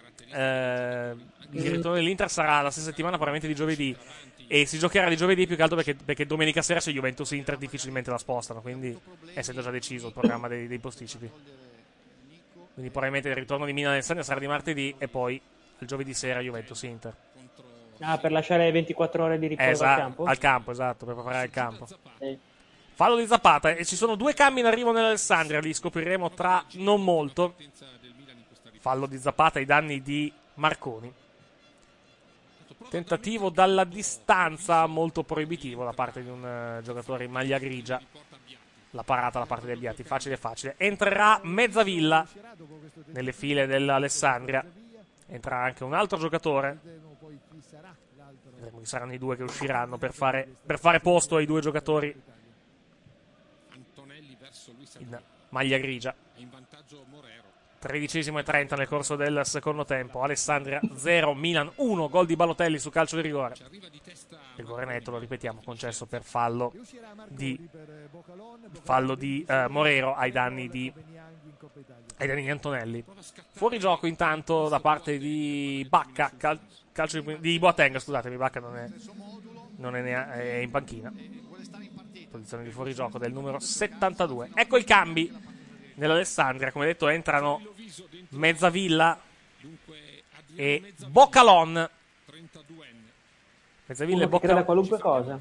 Speaker 2: il ritorno dell'Inter sarà la stessa settimana probabilmente di giovedì, e si giocherà di giovedì più che altro perché domenica sera c'è Juventus-Inter, difficilmente la spostano, quindi essendo già deciso il programma dei posticipi. Quindi probabilmente il ritorno di Milan e Sangria sarà di martedì e poi il giovedì sera Juventus-Inter.
Speaker 11: Per lasciare 24 ore di riposo al campo?
Speaker 2: Al campo, esatto, per preparare il campo. Fallo di Zapata, e ci sono 2 cambi in arrivo nell'Alessandria, li scopriremo tra non molto. Fallo di Zapata ai danni di Marconi. Tentativo dalla distanza molto proibitivo da parte di un giocatore in maglia grigia. La parata da parte degli Abbiati, facile. Entrerà Mezzavilla nelle file dell'Alessandria. Entrerà anche un altro giocatore. Vedremo chi saranno i 2 che usciranno per fare posto ai 2 giocatori in maglia grigia. 13:30 nel corso del secondo tempo. Alessandria 0, Milan 1. Gol di Balotelli su calcio di rigore. Rigore netto, lo ripetiamo, concesso per fallo di Morero ai danni di Antonelli. Fuori gioco intanto da parte di Bacca, calcio di Boateng, scusatemi, Bacca è in panchina. Posizione di fuori gioco del numero 72. Ecco i cambi nell'Alessandria, come detto entrano Mezzavilla e Boccalon. Mezzavilla e Boccalon.
Speaker 11: Qualunque cosa.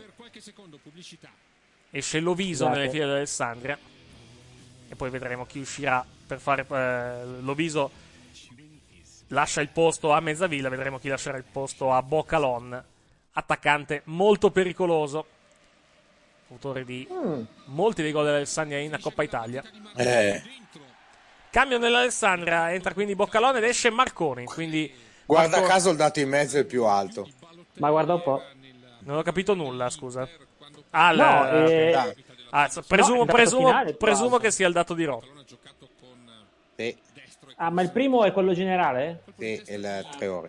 Speaker 2: Esce Loviso nelle file dell'Alessandria e poi vedremo chi uscirà per fare Loviso lascia il posto a Mezzavilla, vedremo chi lascerà il posto a Boccalon, attaccante molto pericoloso, autore di molti dei gol dell'Alessandria in Coppa Italia. Cambio nell'Alessandria, entra quindi Boccalon ed esce Marconi, quindi
Speaker 4: guarda caso il dato in mezzo è più alto.
Speaker 11: Ma guarda un po',
Speaker 2: non ho capito nulla, scusa. Presumo che sia il dato di Ro.
Speaker 4: Sì.
Speaker 11: Ma il primo è quello generale?
Speaker 4: Sì, è le 3 ore.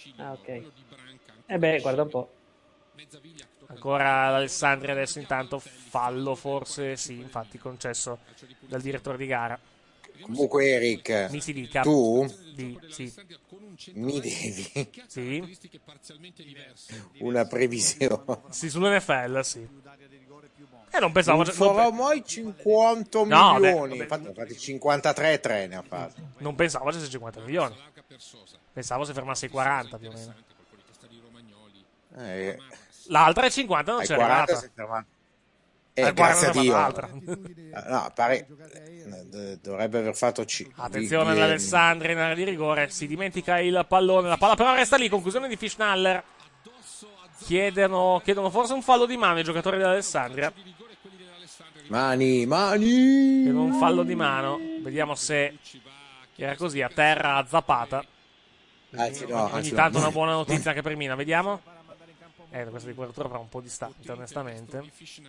Speaker 11: Ok. Guarda un po'.
Speaker 2: Ancora l'Alessandria adesso, intanto fallo forse, sì, infatti concesso dal direttore di gara.
Speaker 4: Comunque Eric,
Speaker 2: mi si dica,
Speaker 4: tu
Speaker 2: sì.
Speaker 4: mi devi
Speaker 2: sì.
Speaker 4: una previsione.
Speaker 2: Sì, sull'NFL, sì. Non pensavo.
Speaker 4: Non farà mai 50 milioni. Infatti 53,3 ne ha fatto.
Speaker 2: Non pensavo facesse 50 milioni. Pensavo se fermasse i 40 più o meno. L'altra è 50, non c'è arrivata.
Speaker 4: Grazie a Dio. No, dovrebbe aver fatto
Speaker 2: attenzione all'Alessandria in area di rigore, si dimentica il pallone, la palla però resta lì. Conclusione di Fischnaller. Chiedono forse un fallo di mano i giocatori dell'Alessandria.
Speaker 4: Mani.
Speaker 2: Chiedono un fallo di mano. Vediamo se era così, a terra a Zapata. Ogni tanto una buona notizia anche per Mina, vediamo. Questa di copertura però un po' distante, onestamente.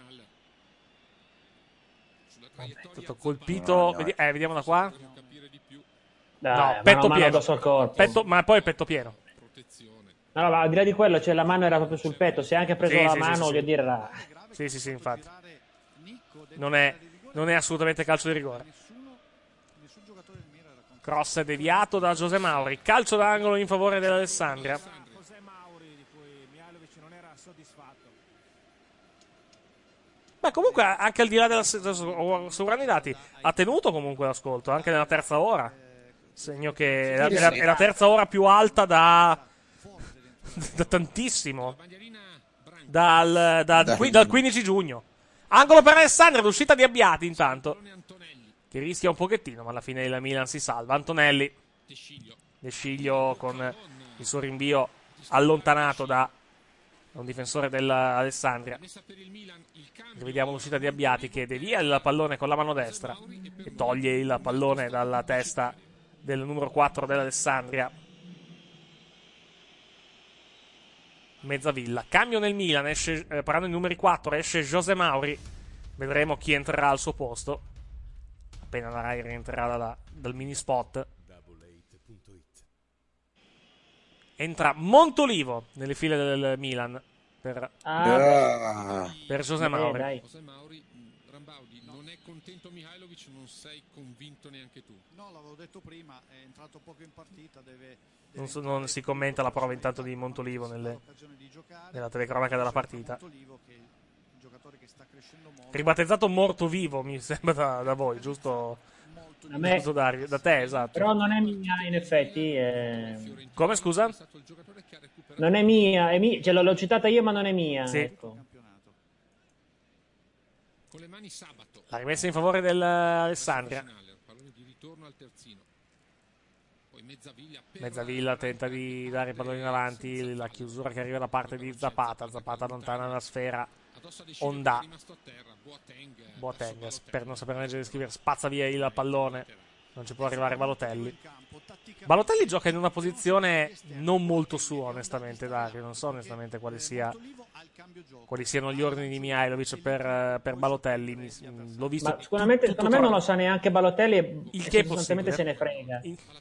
Speaker 2: Tutto colpito. Vediamo da qua. No, petto pieno. Ma poi petto pieno.
Speaker 11: No, ma al di là di quello, la mano era proprio sul petto. Se anche preso la mano, voglio dire, era...
Speaker 2: Sì, infatti. Non è assolutamente calcio di rigore. Cross deviato da José Mauri. Calcio d'angolo in favore dell'Alessandria. Beh, comunque, anche al di là della sovrani dati, ha tenuto comunque l'ascolto, anche nella terza ora. Segno che è la terza ora più alta da tantissimo. dal 15 giugno. Angolo per Alessandria, l'uscita di Abbiati intanto, che rischia un pochettino, ma alla fine il Milan si salva. Antonelli, De Sciglio con il suo rinvio allontanato da un difensore dell'Alessandria. Rivediamo l'uscita di Abbiati che devia il pallone con la mano destra e toglie il pallone dalla testa del numero 4 dell'Alessandria. Mezzavilla, cambio nel Milan, esce, parlando di numeri 4, esce José Mauri, vedremo chi entrerà al suo posto appena la Rai rientrerà dal mini spot. Entra Montolivo nelle file del Milan per José Mauri.
Speaker 12: José Mauri, Rambaudi, non è contento Mihajlovic, non sei convinto neanche tu?
Speaker 13: No, l'avevo detto prima, è entrato poco in partita,
Speaker 2: non si commenta la prova intanto di Montolivo nella telecronaca della partita. Ribattezzato Morto Vivo, mi sembra da voi, giusto?
Speaker 11: A me,
Speaker 2: giusto da te, esatto.
Speaker 11: Però non è mia, in effetti.
Speaker 2: Come, scusa?
Speaker 11: Non è mia, cioè, l'ho citata io, ma non è mia.
Speaker 2: Sì.
Speaker 11: Ecco.
Speaker 2: La rimessa in favore dell'Alessandria. Mezzavilla tenta di dare i palloni in avanti, la chiusura che arriva da parte di Zapata allontana la sfera. Onda Boateng, per non sapere leggere e scrivere, spazza via il pallone, non ci può arrivare Balotelli. Balotelli gioca in una posizione non molto sua, onestamente, Dario. Non so onestamente quali siano gli ordini di Mihajlovic per Balotelli. L'ho visto
Speaker 11: ma sicuramente, secondo me non lo sa neanche Balotelli
Speaker 2: il che
Speaker 11: sostanzialmente se ne frega.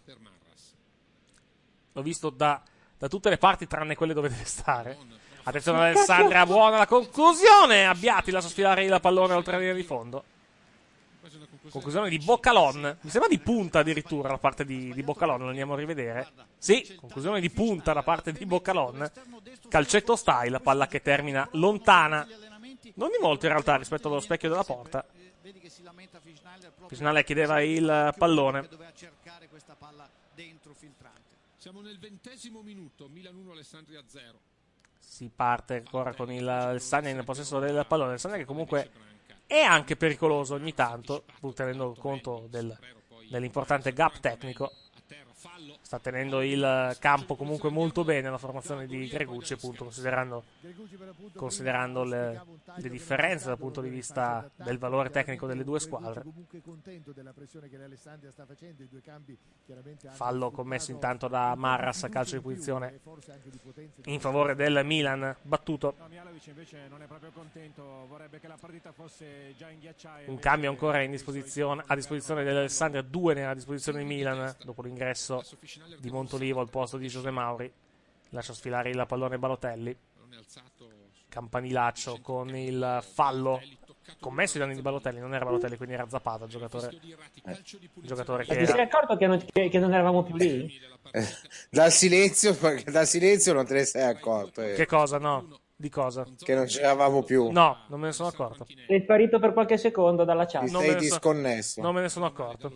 Speaker 2: L'ho visto da tutte le parti tranne quelle dove deve stare. Attenzione Alessandria, buona la conclusione. Abbiati lascia sfilare il pallone oltre la linea di fondo. Conclusione di Boccalon. Mi sembra di punta addirittura la parte di Boccalon. Lo andiamo a rivedere. Sì, conclusione di punta da parte di Boccalon. Calcetto style, palla che termina lontana. Non di molto in realtà rispetto allo specchio della porta. Fisnale chiedeva il pallone.
Speaker 12: Siamo nel 20° minuto, Milan 1, Alessandria 0.
Speaker 2: Si parte ancora con Alessandria in possesso del pallone. Alessandria che comunque è anche pericoloso ogni tanto, pur tenendo conto dell'importante gap tecnico. Sta tenendo il campo comunque molto bene la formazione di Gregucci, appunto, considerando le differenze dal punto di vista del valore tecnico delle due squadre. Fallo commesso intanto da Marras, calcio di punizione in favore del Milan, battuto. Un cambio ancora a disposizione dell'Alessandria, 2 nella disposizione di Milan dopo l'ingresso di Montolivo al posto di José Mauri. Lascia sfilare il pallone Balotelli. Campanilaccio con il fallo commesso ai danni di Balotelli. Non era Balotelli, quindi era Zapata, il giocatore che
Speaker 11: ti sei accorto che non eravamo più lì?
Speaker 4: Dal silenzio non te ne sei accorto.
Speaker 2: Che cosa? No. Di cosa?
Speaker 4: Che non c'eravamo più.
Speaker 2: No, non me ne sono accorto.
Speaker 11: Sei sparito per qualche secondo dalla chat.
Speaker 4: Sei disconnesso.
Speaker 2: Non me ne sono accorto.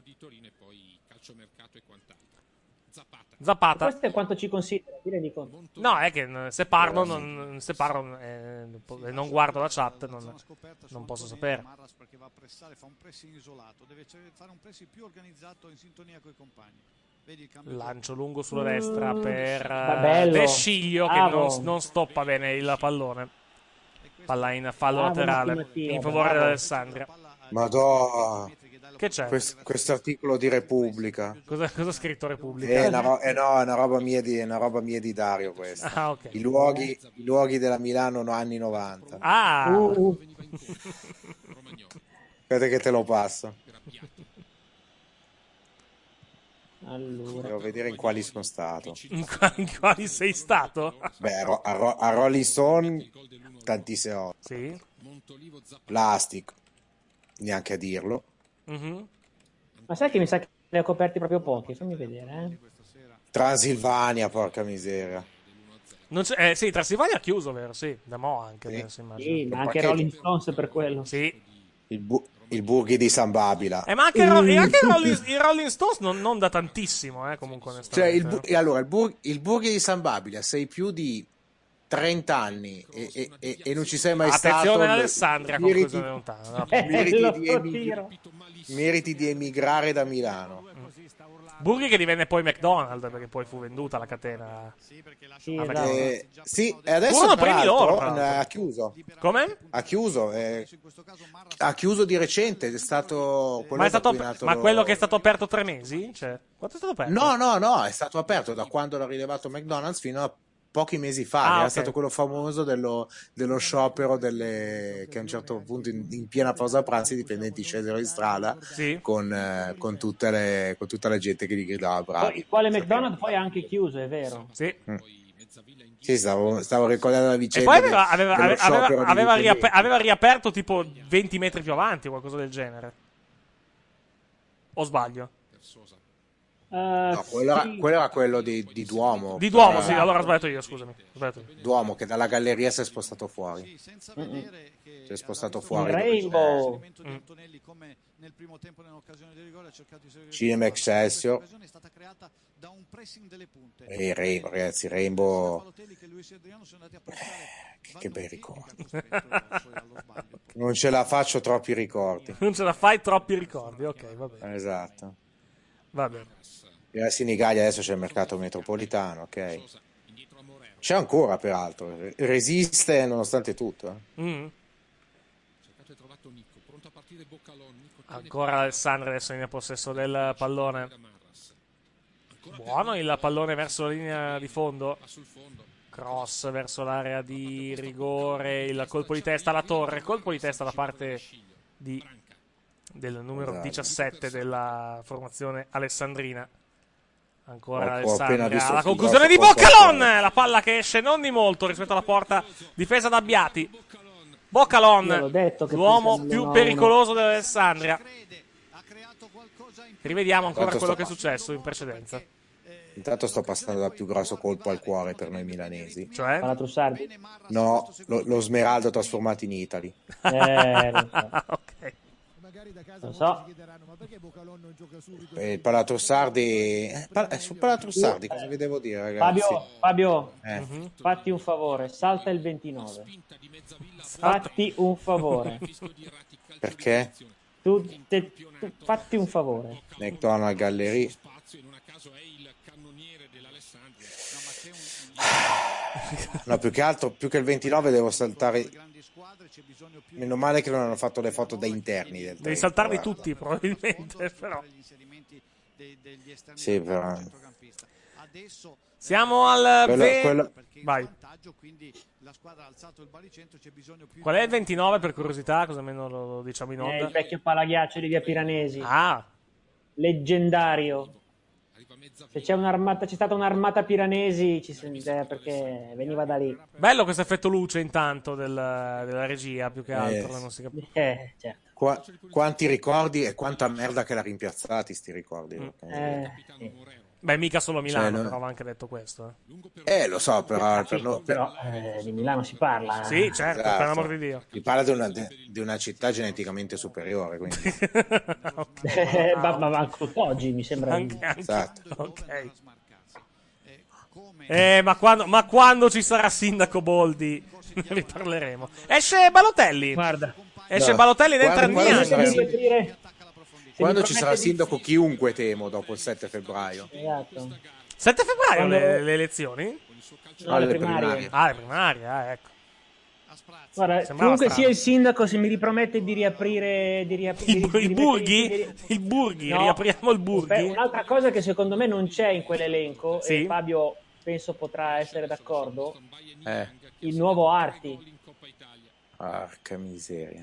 Speaker 2: Zapata.
Speaker 11: Questo è quanto ci considera, ti rendi conto?
Speaker 2: No, è che se parlo e non guardo la chat, non posso sapere.
Speaker 13: Perché va a pressare, fa un pressing isolato, deve fare un pressing più organizzato in sintonia con i compagni.
Speaker 2: Lancio lungo sulla destra per De Sciglio che non stoppa bene il pallone. Palla in fallo laterale in favore dell'Alessandria.
Speaker 4: Madonna.
Speaker 2: Che c'è?
Speaker 4: Questo articolo di Repubblica.
Speaker 2: Cosa ha scritto Repubblica?
Speaker 4: È una roba mia di Dario questa.
Speaker 2: Ah, okay.
Speaker 4: I luoghi della Milano anni 90.
Speaker 2: Ah!
Speaker 4: Aspetta che te lo passo.
Speaker 11: Allora.
Speaker 4: Devo vedere in quali sono stato.
Speaker 2: In quali sei stato?
Speaker 4: Beh, a Rolling Stone tantissime volte.
Speaker 2: Sì.
Speaker 4: Plastic, neanche a dirlo.
Speaker 2: Mm-hmm.
Speaker 11: Ma sai che mi sa che ne ho coperti proprio pochi? Fammi vedere.
Speaker 4: Transilvania, porca miseria.
Speaker 2: Sì, Transilvania ha chiuso, vero? Sì, da mo' anche.
Speaker 11: Sì, ma anche Rolling Stones per quello.
Speaker 2: Sì.
Speaker 4: Il Burghi di San Babila.
Speaker 2: Ma anche i Rolling Stones non da tantissimo, comunque onestamente.
Speaker 4: Cioè, il Burghi di San Babila sei più di 30 anni e non ci sei mai
Speaker 2: Attenzione
Speaker 4: stato.
Speaker 2: Alessandria, conclusione lontana.
Speaker 4: Meriti di emigrare da Milano.
Speaker 2: Burghi che divenne poi McDonald's, perché poi fu venduta la catena.
Speaker 11: Sì,
Speaker 4: e adesso
Speaker 2: Furono
Speaker 4: tra
Speaker 2: primi
Speaker 4: l'altro,
Speaker 2: loro,
Speaker 4: ha chiuso.
Speaker 2: Come?
Speaker 4: Ha chiuso di recente, è stato quello
Speaker 2: Ma quello che è stato aperto 3 mesi? Cioè, quanto è stato aperto?
Speaker 4: No, è stato aperto da quando l'ha rilevato McDonald's fino a pochi mesi fa, era stato quello famoso dello sciopero che a un certo punto in piena pausa pranzo i dipendenti scesero in strada con tutta la gente che gli gridava bravi.
Speaker 11: Il quale McDonald's poi ha anche chiuso, è vero?
Speaker 2: Sì.
Speaker 4: Sì, stavo ricordando la vicenda.
Speaker 2: E poi aveva riaperto tipo 20 metri più avanti, qualcosa del genere. O sbaglio?
Speaker 4: No, quello era quello di Duomo.
Speaker 2: Di Duomo, sì, allora ho sbagliato io, scusami.
Speaker 4: Duomo, che dalla galleria si è spostato fuori. Si è spostato fuori.
Speaker 11: Rainbow.
Speaker 4: Cinema Excelsior. Ragazzi, Rainbow. Che bei ricordi. Non ce la faccio troppi ricordi.
Speaker 2: Non ce la fai troppi ricordi, ok, va bene.
Speaker 4: Esatto.
Speaker 2: Va bene.
Speaker 4: A Senigallia adesso c'è il mercato metropolitano, ok? C'è ancora, peraltro, resiste nonostante tutto.
Speaker 2: Ancora Alessandro adesso in possesso del pallone. Buono il pallone verso la linea di fondo. Cross verso l'area di rigore, il colpo di testa alla Torre, colpo di testa da parte del numero 17 della formazione alessandrina. Ancora Alessandria, la conclusione di Boccalon, la palla che esce non di molto rispetto alla porta difesa da Abbiati. Boccalon, l'uomo più pericoloso dell'Alessandria. Rivediamo ancora quello che è successo in precedenza.
Speaker 4: Intanto sto passando dal più grosso colpo al cuore per noi milanesi.
Speaker 2: Cioè?
Speaker 11: Palatrossardi?
Speaker 4: No, lo Smeraldo trasformato in Italy.
Speaker 2: Ok.
Speaker 11: Lo so.
Speaker 4: Il Palatrossardi. Su Palatrossardi cosa vi devo dire, ragazzi?
Speaker 11: Fabio, fatti un favore, salta il 29. Fatti un favore.
Speaker 4: Perché?
Speaker 11: Fatti un favore.
Speaker 4: McDonald's Gallery. No, più che altro, più che il 29 devo saltare. Meno male che non hanno fatto le foto da interni del
Speaker 2: devi saltarli tutti probabilmente, però.
Speaker 4: Sì, però.
Speaker 2: Siamo al vai. Qual è il 29 per curiosità? Così almeno lo diciamo in onda.
Speaker 11: Il vecchio palaghiaccio di via Piranesi.
Speaker 2: Ah,
Speaker 11: leggendario. Se c'è stata un'armata Piranesi, perché veniva da lì.
Speaker 2: Bello questo effetto luce intanto della regia, più che altro. Non si capisce.
Speaker 11: Certo.
Speaker 4: Quanti ricordi e quanta merda che l'ha rimpiazzati sti ricordi.
Speaker 2: Beh, mica solo Milano, però aveva anche detto questo.
Speaker 4: Lo so, però...
Speaker 11: però di Milano si parla.
Speaker 2: Sì, certo, per l'amor di Dio.
Speaker 4: Si parla di una città geneticamente superiore, quindi...
Speaker 11: ma anche oggi mi sembra...
Speaker 4: Esatto.
Speaker 2: Ok. Ma quando ci sarà Sindaco Boldi ne riparleremo. Esce Balotelli.
Speaker 11: Guarda.
Speaker 2: Esce Balotelli ed entra Niang.
Speaker 4: Quando ci sarà sindaco chiunque, temo, dopo il 7 febbraio.
Speaker 11: Esatto.
Speaker 2: 7 febbraio le elezioni?
Speaker 11: No, le primarie.
Speaker 2: Le primarie, ecco.
Speaker 11: Guarda, comunque sia il sindaco, se mi ripromette di riaprire
Speaker 2: il Burghi? Il Burghi, no, riapriamo il Burghi.
Speaker 11: Un'altra cosa che secondo me non c'è in quell'elenco, e Fabio penso potrà essere d'accordo, il nuovo Arti.
Speaker 4: Porca miseria.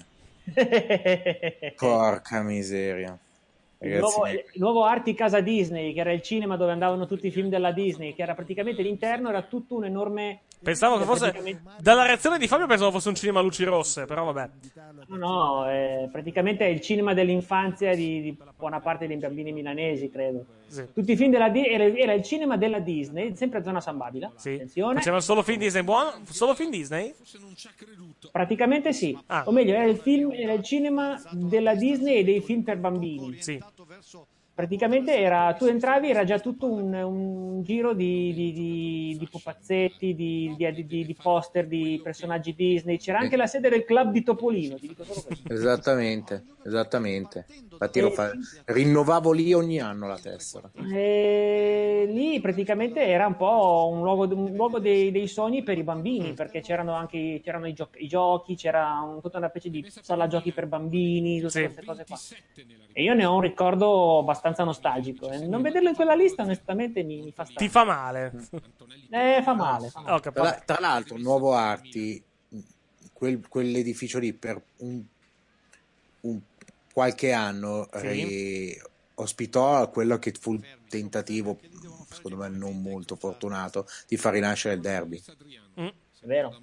Speaker 4: Porca miseria.
Speaker 11: Il nuovo Arti Casa Disney, che era il cinema dove andavano tutti i film della Disney, che era praticamente l'interno, era tutto un enorme...
Speaker 2: Pensavo che fosse... Dalla reazione di Fabio pensavo fosse un cinema a luci rosse, però vabbè.
Speaker 11: No, praticamente è il cinema dell'infanzia di buona parte dei bambini milanesi, credo. Sì. Tutti i film della era il cinema della Disney, sempre a zona San Babila.
Speaker 2: Sì.
Speaker 11: Attenzione.
Speaker 2: Facevano solo film Disney buono? Solo film Disney?
Speaker 11: Praticamente sì. O meglio, era il cinema della Disney e dei film per bambini.
Speaker 2: Sì.
Speaker 11: praticamente tu entravi, era già tutto un giro di pupazzetti, di poster, di personaggi Disney. C'era anche la sede del club di Topolino, ti dico solo questo.
Speaker 4: Esattamente. Infatti rinnovavo lì ogni anno la tessera.
Speaker 11: Lì praticamente era un po' un luogo dei sogni per i bambini, perché c'erano i giochi, c'era tutta una specie di sala giochi per bambini, tutte queste cose qua. E io ne ho un ricordo abbastanza nostalgico. Non vederlo in quella lista onestamente mi fa strano.
Speaker 2: Ti fa male?
Speaker 11: Fa male.
Speaker 4: Tra l'altro, Nuovo Arti, quell'edificio lì per un qualche anno ospitò quello che fu il tentativo, secondo me non molto fortunato, di far rinascere il derby.
Speaker 11: È vero.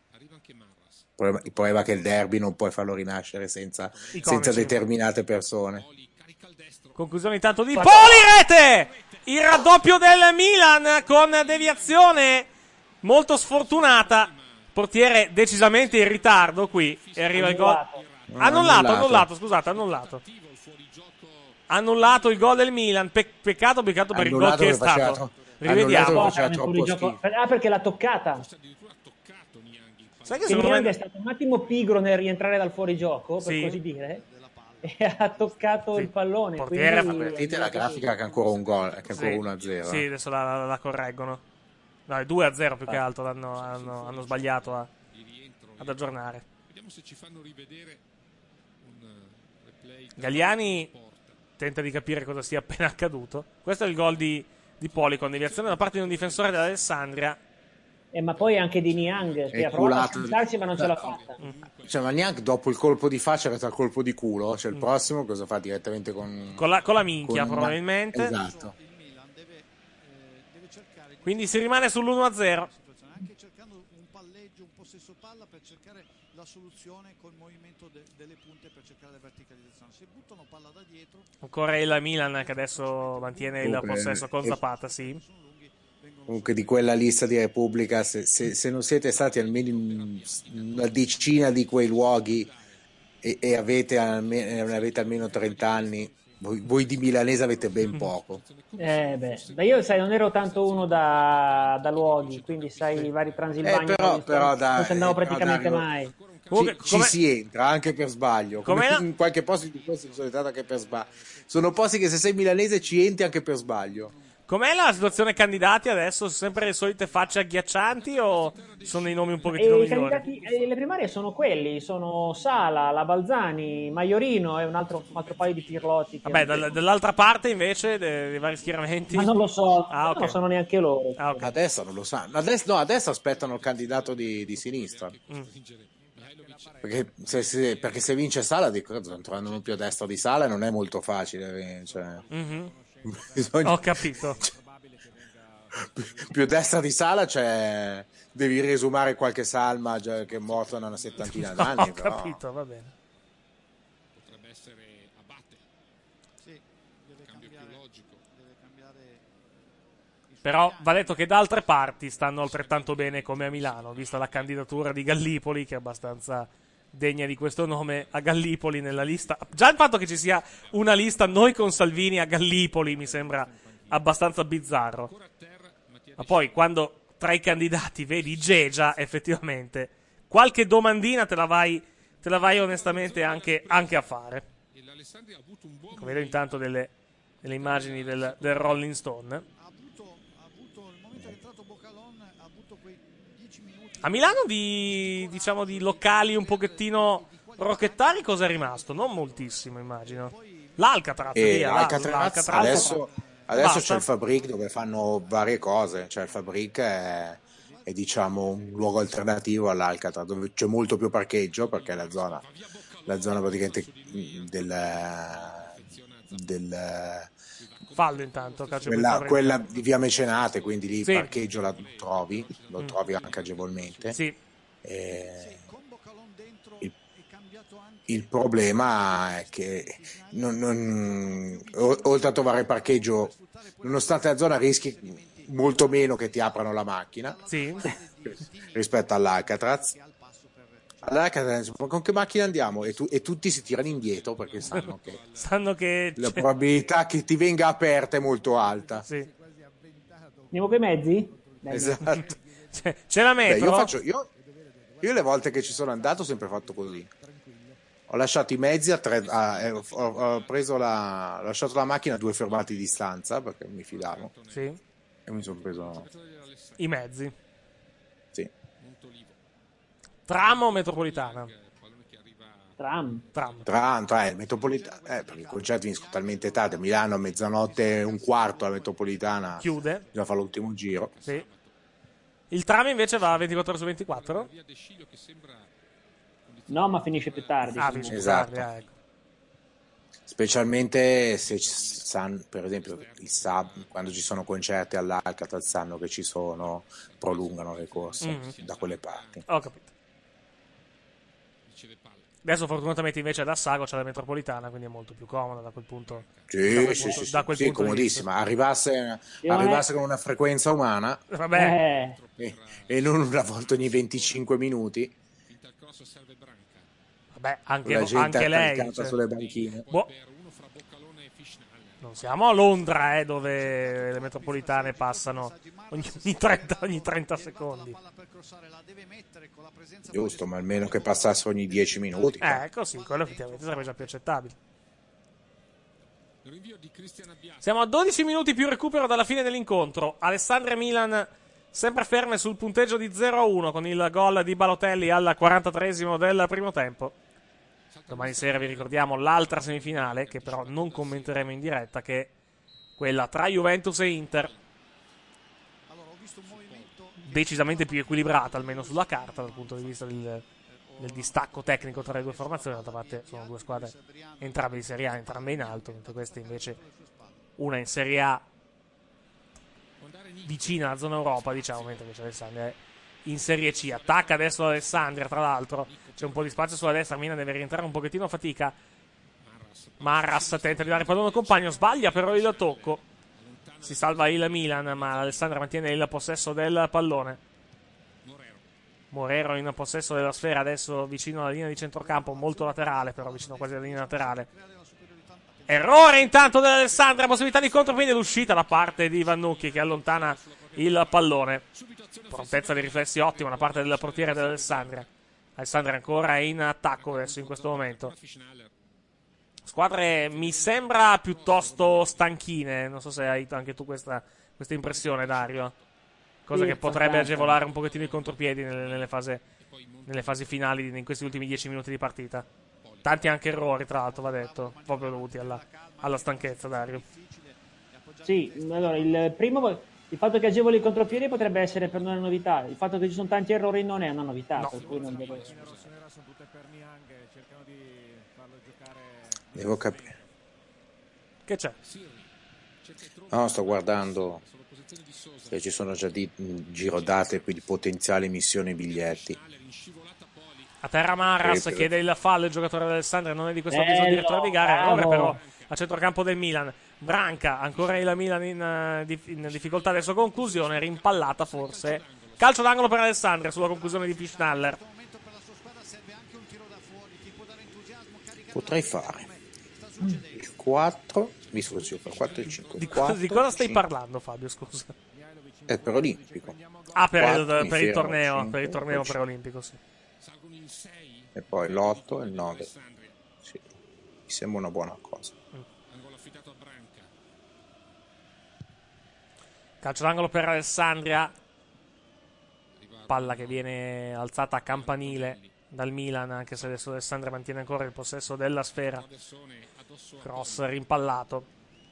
Speaker 4: Il problema è che il derby non puoi farlo rinascere senza determinate persone.
Speaker 2: Conclusione intanto di Poli, rete! Il raddoppio del Milan con deviazione molto sfortunata. Portiere decisamente in ritardo qui e arriva il gol. Annullato. Annullato il gol del Milan. Peccato per il gol che è stato. Rivediamo.
Speaker 11: Perché l'ha toccata.
Speaker 2: Sai che
Speaker 11: Niang è stato un attimo pigro nel rientrare dal fuorigioco, per così dire, e ha toccato il pallone.
Speaker 4: Vedete la grafica che è ancora un gol, che è ancora 1-0.
Speaker 2: Sì, adesso la correggono. No, è 2-0 più che altro, hanno sbagliato ad aggiornare.
Speaker 12: Vediamo se ci fanno rivedere un replay.
Speaker 2: Galliani tenta di capire cosa sia appena accaduto. Questo è il gol di Poli con deviazione da parte di un difensore dell'Alessandria.
Speaker 11: Ma poi anche di Niang, che ha provato a spostarsi ma non ce l'ha fatta.
Speaker 4: Cioè, ma Niang dopo il colpo di faccia resta il colpo di culo. Cioè, il prossimo cosa fa direttamente con
Speaker 2: la minchia, probabilmente.
Speaker 4: Esatto.
Speaker 2: Quindi si rimane sull'1-0.
Speaker 13: Anche cercando un palleggio, un possesso palla per cercare la soluzione col movimento delle punte per cercare la verticalizzazione. Se buttano palla da dietro.
Speaker 2: Ancora il Milan che adesso mantiene il possesso con Zapata, sì.
Speaker 4: Comunque di quella lista di Repubblica, se non siete stati almeno in una decina di quei luoghi e avete almeno 30 anni, voi di milanese avete ben poco.
Speaker 11: Io non ero tanto uno da luoghi, quindi sai, i vari Transilvania non ci andavo praticamente mai.
Speaker 4: Ci si entra anche per sbaglio, in qualche posto di questo sono entrato anche per sbaglio. Sono posti che se sei milanese ci entri anche per sbaglio.
Speaker 2: Com'è la situazione candidati adesso? Sono sempre le solite facce agghiaccianti o sono i nomi un pochettino migliori?
Speaker 11: Le primarie sono quelli, sono Sala, la Balzani, Maiorino e un altro paio di pirlotti.
Speaker 2: Vabbè, dall'altra parte invece dei vari schieramenti?
Speaker 11: Ma non lo so,
Speaker 2: okay.
Speaker 11: Non lo sanno neanche loro.
Speaker 4: Okay. Adesso non lo sanno. Adesso aspettano il candidato di sinistra. Perché se vince Sala non trovano più a destra di Sala e non è molto facile.
Speaker 2: Ho capito.
Speaker 4: Più a destra di Sala devi riesumare qualche salma che è morto da una settantina d'anni.
Speaker 2: Ho capito, va bene.
Speaker 12: Potrebbe essere Abate.
Speaker 13: Sì, deve cambiare.
Speaker 2: Però va detto che da altre parti stanno altrettanto bene come a Milano, vista la candidatura di Gallipoli, che è abbastanza degna di questo nome, a Gallipoli nella lista. Già il fatto che ci sia una lista noi con Salvini a Gallipoli mi sembra abbastanza bizzarro. Ma poi quando tra i candidati vedi Gegia, effettivamente qualche domandina te la vai onestamente anche a fare. Vedo intanto delle immagini del Rolling Stone. A Milano di locali un pochettino rocchettari cosa è rimasto? Non moltissimo, immagino. L'Alcatraz,
Speaker 4: adesso c'è il Fabric dove fanno varie cose. Cioè il Fabric è diciamo un luogo alternativo all'Alcatraz, dove c'è molto più parcheggio, perché la zona praticamente del
Speaker 2: fallo intanto
Speaker 4: quella di via Mecenate, quindi lì il parcheggio lo trovi anche agevolmente.
Speaker 2: Sì.
Speaker 4: Il problema è che oltre a trovare parcheggio, nonostante la zona rischi molto meno che ti aprano la macchina rispetto all'Alcatraz, All'Alcatraz, con che macchina andiamo? E tutti si tirano indietro perché sanno che la probabilità che ti venga aperta è molto alta.
Speaker 2: Sì.
Speaker 11: Andiamo coi mezzi?
Speaker 4: Esatto.
Speaker 2: C'è la metro?
Speaker 4: Io le volte che ci sono andato ho sempre fatto così. Ho lasciato i mezzi ho lasciato la macchina a 2 fermate di distanza perché mi fidavo.
Speaker 2: Sì.
Speaker 4: E mi sono preso
Speaker 2: i mezzi.
Speaker 4: Sì.
Speaker 2: Tram o metropolitana?
Speaker 11: Tram,
Speaker 4: metropolitana. Perché i concerti finiscono talmente tardi. A Milano a mezzanotte e un quarto la metropolitana
Speaker 2: chiude.
Speaker 4: Bisogna fare l'ultimo giro.
Speaker 2: Sì. Il tram invece va a 24 ore su 24?
Speaker 11: No, ma finisce più tardi.
Speaker 2: Finisce
Speaker 4: esatto.
Speaker 2: più tardi, ecco.
Speaker 4: Specialmente se per esempio quando ci sono concerti all'Alcatraz sanno che ci sono, prolungano le corse da quelle parti.
Speaker 2: Ho capito. Adesso fortunatamente invece ad Assago c'è la metropolitana, quindi è molto più comoda da quel punto.
Speaker 4: Sì, comodissima. Arrivasse con una frequenza umana e non una volta ogni 25 minuti.
Speaker 2: Vabbè, anche lei
Speaker 4: sulle banchine.
Speaker 2: Non siamo a Londra, dove le metropolitane passano ogni 30 secondi.
Speaker 4: Giusto, ma almeno che passasse ogni 10 minuti.
Speaker 2: Ecco, sì, quello effettivamente sarebbe già più accettabile. Siamo a 12 minuti più recupero dalla fine dell'incontro. Alessandria e Milan sempre ferme sul punteggio di 0-1 con il gol di Balotelli al 43esimo del primo tempo. Domani sera vi ricordiamo l'altra semifinale, che però non commenteremo in diretta, che è quella tra Juventus e Inter. Decisamente più equilibrata, almeno sulla carta, dal punto di vista del distacco tecnico tra le due formazioni. D'altra parte sono due squadre entrambe di Serie A, entrambe in alto, mentre queste invece una in Serie A vicina alla zona Europa, diciamo, mentre invece Alessandria è in Serie C. Attacca adesso l'Alessandria, tra l'altro c'è un po' di spazio sulla destra, Mina deve rientrare un pochettino a fatica. Marras tenta di dare pallone al compagno, sbaglia però il tocco. Si salva il Milan, ma l'Alessandria mantiene il possesso del pallone. Morero in possesso della sfera, adesso vicino alla linea di centrocampo, molto laterale, però vicino quasi alla linea laterale. Errore intanto dell'Alessandria, possibilità di contropiede, l'uscita da parte di Vannucchi che allontana il pallone. Prontezza di riflessi ottima da parte del portiere dell'Alessandria. Alessandria ancora in attacco adesso in questo momento. Squadre mi sembra piuttosto stanchine, non so se hai anche tu questa impressione, Dario. Cosa che potrebbe agevolare un pochettino i contropiedi nelle fasi finali in questi ultimi 10 minuti di partita. Tanti anche errori, tra l'altro, va detto, proprio dovuti alla stanchezza, Dario.
Speaker 11: Sì, allora il fatto che agevoli i contropiedi potrebbe essere per noi una novità. Il fatto che ci sono tanti errori non è una novità, per cui non deve...
Speaker 4: Devo capire.
Speaker 2: Che c'è?
Speaker 4: No, sto guardando se ci sono già girodate quindi potenziali missioni biglietti.
Speaker 2: A terra Marras chiede il fallo, il giocatore dell'Alessandria non è di questo avviso direttore di gara, errore però a centrocampo del Milan. Branca, ancora il Milan in difficoltà, adesso conclusione, rimpallata forse. Calcio d'angolo per Alessandria sulla conclusione di Fischnaller.
Speaker 4: Potrei fare il 4, visto che ci fa 4 e 5.
Speaker 2: Di cosa stai parlando, Fabio, scusa?
Speaker 4: È per Olimpico.
Speaker 2: Per il torneo preolimpico, sì.
Speaker 4: E poi l'8 e il 9. Sì, mi sembra una buona cosa.
Speaker 2: Calcio d'angolo per Alessandria. Palla che viene alzata a campanile dal Milan, anche se adesso Alessandria mantiene ancora il possesso della sfera. Cross rimpallato.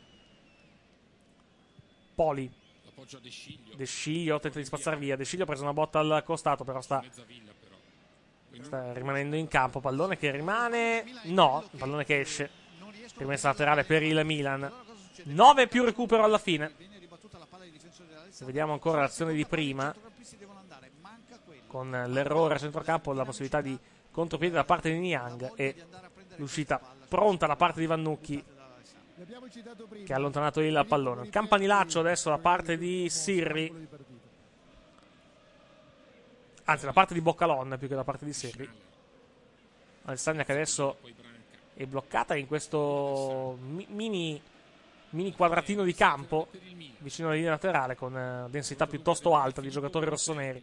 Speaker 2: Poli. De Sciglio tenta di spazzare via. De Sciglio ha preso una botta al costato, però sta rimanendo in campo. Pallone che rimane. No, pallone che esce. Rimessa laterale per il Milan. 9 più recupero alla fine. Se vediamo ancora l'azione di prima, con l'errore a centrocampo, la possibilità di contropiede da parte di Niang e l'uscita pronta da parte di Vannucchi che ha allontanato il pallone. Campanilaccio adesso da parte di Sirri, anzi da parte di Boccalon più che da parte di Sirri. Alessandria che adesso è bloccata in questo mini quadratino di campo vicino alla linea laterale con densità piuttosto alta di giocatori rossoneri.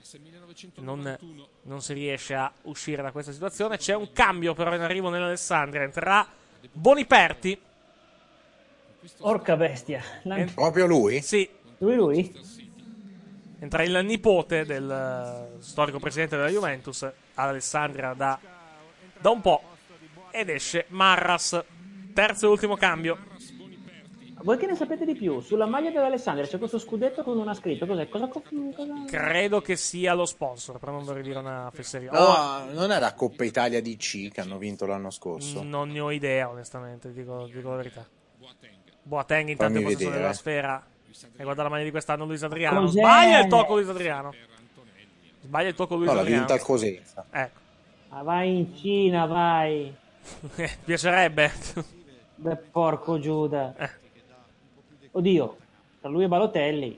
Speaker 2: Non si riesce a uscire da questa situazione. C'è un cambio però in arrivo nell'Alessandria. Entrerà Boniperti.
Speaker 11: Orca bestia.
Speaker 4: Proprio lui?
Speaker 2: Sì.
Speaker 11: Lui?
Speaker 2: Entra il nipote del storico presidente della Juventus all'Alessandria da un po'. Ed esce Marras. Terzo e ultimo cambio.
Speaker 11: Voi che ne sapete di più? Sulla maglia dell'Alessandria c'è questo scudetto con una scritta. Cos'è? Cosa...
Speaker 2: Credo che sia lo sponsor, però non vorrei dire una fesseria.
Speaker 4: No, non è la Coppa Italia DC che hanno vinto l'anno scorso?
Speaker 2: Non ne ho idea, onestamente, dico la verità. Boateng intanto in possesso della sfera. E guarda la maglia di quest'anno Luis Adriano.
Speaker 11: Cos'è?
Speaker 2: Sbaglia il tocco Luis Adriano.
Speaker 4: No, l'ha vinta il Cosenza.
Speaker 2: Ecco.
Speaker 11: Ah, vai in Cina, vai.
Speaker 2: Piacerebbe.
Speaker 11: Beh, porco Giuda. Oddio, tra lui e Balotelli.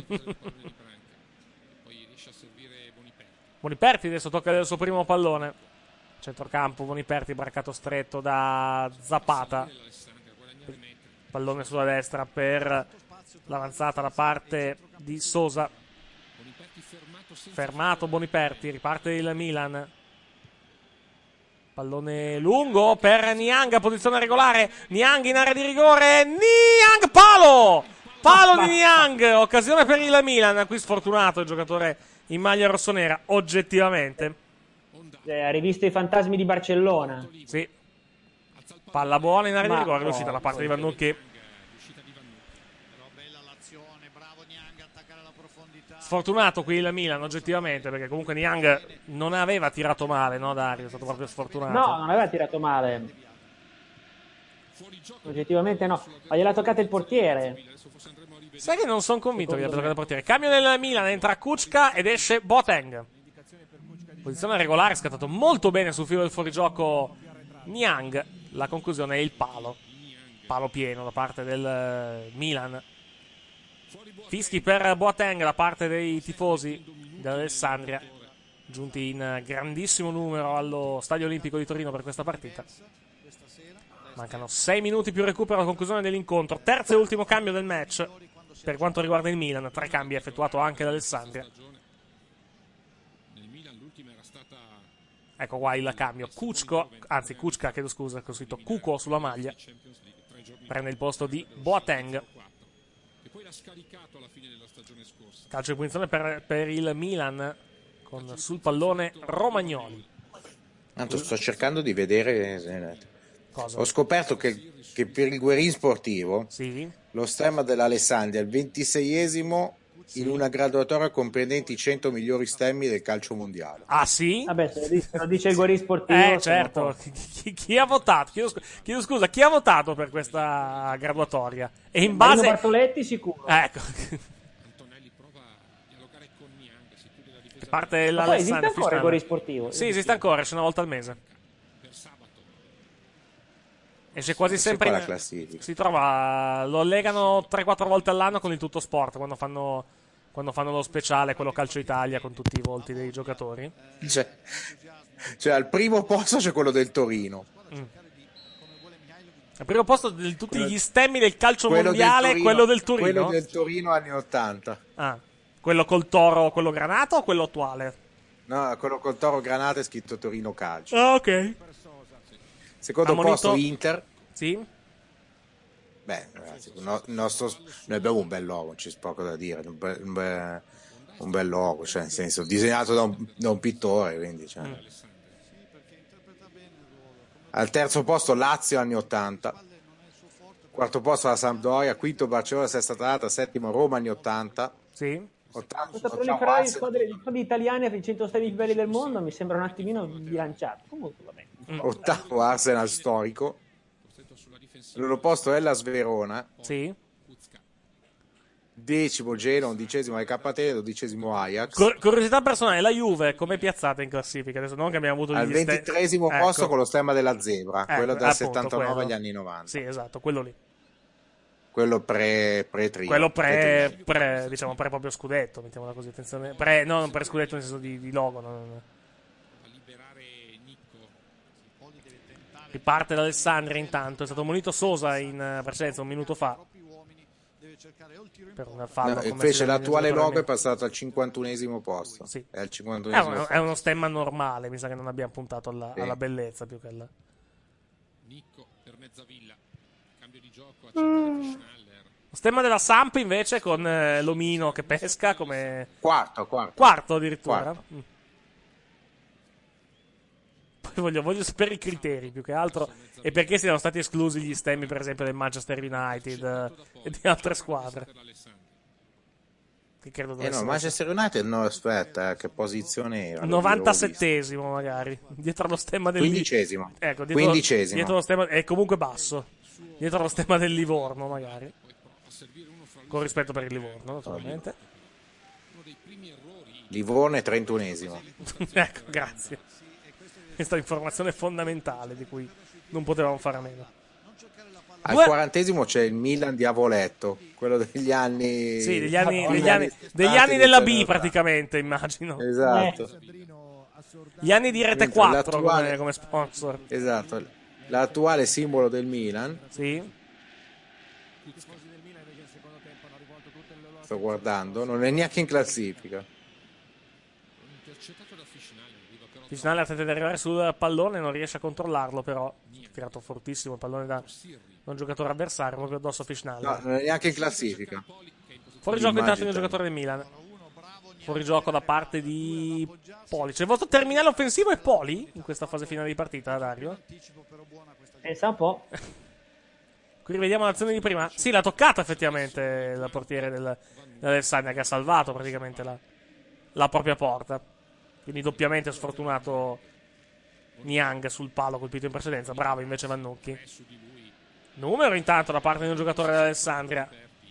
Speaker 2: Boniperti adesso tocca il suo primo pallone. Centrocampo, Boniperti braccato stretto da Zapata. Pallone sulla destra per l'avanzata da parte di Sosa. Fermato Boniperti, riparte il Milan. Pallone lungo per Niang, posizione regolare. Niang in area di rigore. Niang, palo! Palo di Niang, occasione per il Milan. Qui sfortunato il giocatore in maglia rossonera, oggettivamente.
Speaker 11: Ha rivisto i fantasmi di Barcellona.
Speaker 2: Sì. Palla buona in area di rigore, l'uscita da parte di Van Nucchi. Sfortunato qui il Milan, oggettivamente, perché comunque Niang non aveva tirato male, no Dario? È stato proprio sfortunato.
Speaker 11: No, non aveva tirato male. Oggettivamente no, ma gliel'ha toccata il portiere.
Speaker 2: Sai che non sono convinto che abbia toccato il portiere. Cambio nel Milan, entra Kučka ed esce Boateng. Posizione regolare, scattato molto bene sul filo del fuorigioco Niang. La conclusione è il palo. Palo pieno da parte del Milan. Fischi per Boateng da parte dei tifosi dell'Alessandria, giunti in grandissimo numero allo Stadio Olimpico di Torino per questa partita. Mancano 6 minuti più recupero alla conclusione dell'incontro. Terzo e ultimo cambio del match per quanto riguarda il Milan. 3 cambi effettuato anche dall'Alessandria. Ecco qua il cambio. Kučka, chiedo scusa, ho scritto Cuco sulla maglia. Prende il posto di Boateng. Calcio di punizione per il Milan con sul pallone Romagnoli.
Speaker 4: Tanto sto cercando di vedere.
Speaker 2: Cosa?
Speaker 4: Ho scoperto che per il Guerin sportivo lo stemma dell'Alessandria è il 26esimo in una graduatoria comprendente i 100 migliori stemmi del calcio mondiale.
Speaker 2: Ah sì?
Speaker 11: Vabbè, se lo dice il Guerin sportivo.
Speaker 2: Certo. Chi ha votato? Chiedo scusa, chi ha votato per questa graduatoria? E in base
Speaker 11: Marino Bartoletti sicuro.
Speaker 2: Ecco. Parte
Speaker 11: Ma poi esiste ancora il Guerin sportivo?
Speaker 2: Sì, esiste ancora, esce una volta al mese. Esce quasi sempre
Speaker 4: la classifica.
Speaker 2: Si trova, lo allegano 3-4 volte all'anno con il Tutto Sport quando fanno lo speciale, quello Calcio Italia, con tutti i volti dei giocatori.
Speaker 4: Cioè al primo posto c'è quello del Torino.
Speaker 2: Al primo posto di tutti gli stemmi del calcio mondiale, quello del Torino.
Speaker 4: Quello del Torino anni 80.
Speaker 2: Ah, quello col toro, quello granato o quello attuale?
Speaker 4: No, quello col toro granato è scritto Torino Calcio.
Speaker 2: Ah, ok.
Speaker 4: Secondo posto Inter.
Speaker 2: Sì.
Speaker 4: Beh, ragazzi, noi abbiamo un bel logo, non c'è poco da dire. Un bel logo, cioè nel senso disegnato da un pittore, quindi cioè. Al terzo posto Lazio anni 80. Quarto posto la Sampdoria, quinto Barcellona, sesta Atalanta, settimo Roma anni 80.
Speaker 2: Sì.
Speaker 11: Questa proliferare di squadre italiane per i 106 più belli del mondo mi sembra un attimino bilanciato. Comunque va bene.
Speaker 4: Ottavo Arsenal storico. L'ultimo posto è la Verona.
Speaker 2: Sì.
Speaker 4: Decimo Genoa, 11° Al 12° Ajax.
Speaker 2: Curiosità personale, la Juve come è piazzata in classifica? Adesso non che abbiamo avuto
Speaker 4: al 23° posto con lo stemma della zebra, quello dal
Speaker 2: appunto,
Speaker 4: 79
Speaker 2: quello.
Speaker 4: agli anni 90.
Speaker 2: Sì, esatto, quello lì.
Speaker 4: Quello pre-trio.
Speaker 2: Quello diciamo pre proprio scudetto, mettiamola così, attenzione. Non pre scudetto nel senso di logo, Riparte l'Alessandria intanto, è stato munito Sosa in precedenza un minuto fa. Per un fallo
Speaker 4: invece l'attuale logo è passato al 51esimo posto.
Speaker 2: Sì.
Speaker 4: È al 51esimo
Speaker 2: è uno stemma normale, mi sa che non abbiamo puntato alla bellezza più che alla...
Speaker 12: Nicco per Mezzavilla. Cambio di gioco, accettare Fischnaller.
Speaker 2: Lo stemma della Samp invece con l'omino che pesca come...
Speaker 4: Quarto
Speaker 2: addirittura.
Speaker 4: Quarto.
Speaker 2: Poi voglio sapere i criteri più che altro e perché siano stati esclusi gli stemmi per esempio del Manchester United e di altre squadre che credo
Speaker 4: no, Manchester United no, aspetta, che posizione era?
Speaker 2: 97esimo magari dietro allo stemma del
Speaker 4: 15esimo.
Speaker 2: Ecco,
Speaker 4: dietro
Speaker 2: lo stemma è comunque basso dietro allo stemma del Livorno magari, con rispetto per il Livorno naturalmente.
Speaker 4: Livorno è 31esimo.
Speaker 2: Ecco, grazie. Questa informazione fondamentale di cui non potevamo fare a meno.
Speaker 4: Al 40esimo c'è il Milan di Avoletto, quello degli anni...
Speaker 2: Sì, degli anni della B praticamente, immagino.
Speaker 4: Esatto.
Speaker 2: Gli anni di Rete 4 come sponsor.
Speaker 4: Esatto. L'attuale simbolo del Milan.
Speaker 2: Sì.
Speaker 4: Sto guardando, non è neanche in classifica.
Speaker 2: Fischnaller tenta di arrivare sul pallone, non riesce a controllarlo, però ha tirato fortissimo il pallone da un giocatore avversario proprio addosso a Fischnaller.
Speaker 4: No, non è neanche in classifica.
Speaker 2: Fuori gioco intanto di un giocatore del Milan. Fuori gioco da parte di Poli. Cioè il voto terminale offensivo è Poli in questa fase finale di partita, Dario?
Speaker 11: Pensa un po'.
Speaker 2: Qui rivediamo l'azione di prima. Sì, l'ha toccata effettivamente la portiere dell'Alessandria, che ha salvato praticamente la propria porta. Quindi doppiamente sfortunato Niang sul palo colpito in precedenza. Bravo invece Vannucchi. Numero intanto da parte di un giocatore dell'Alessandria.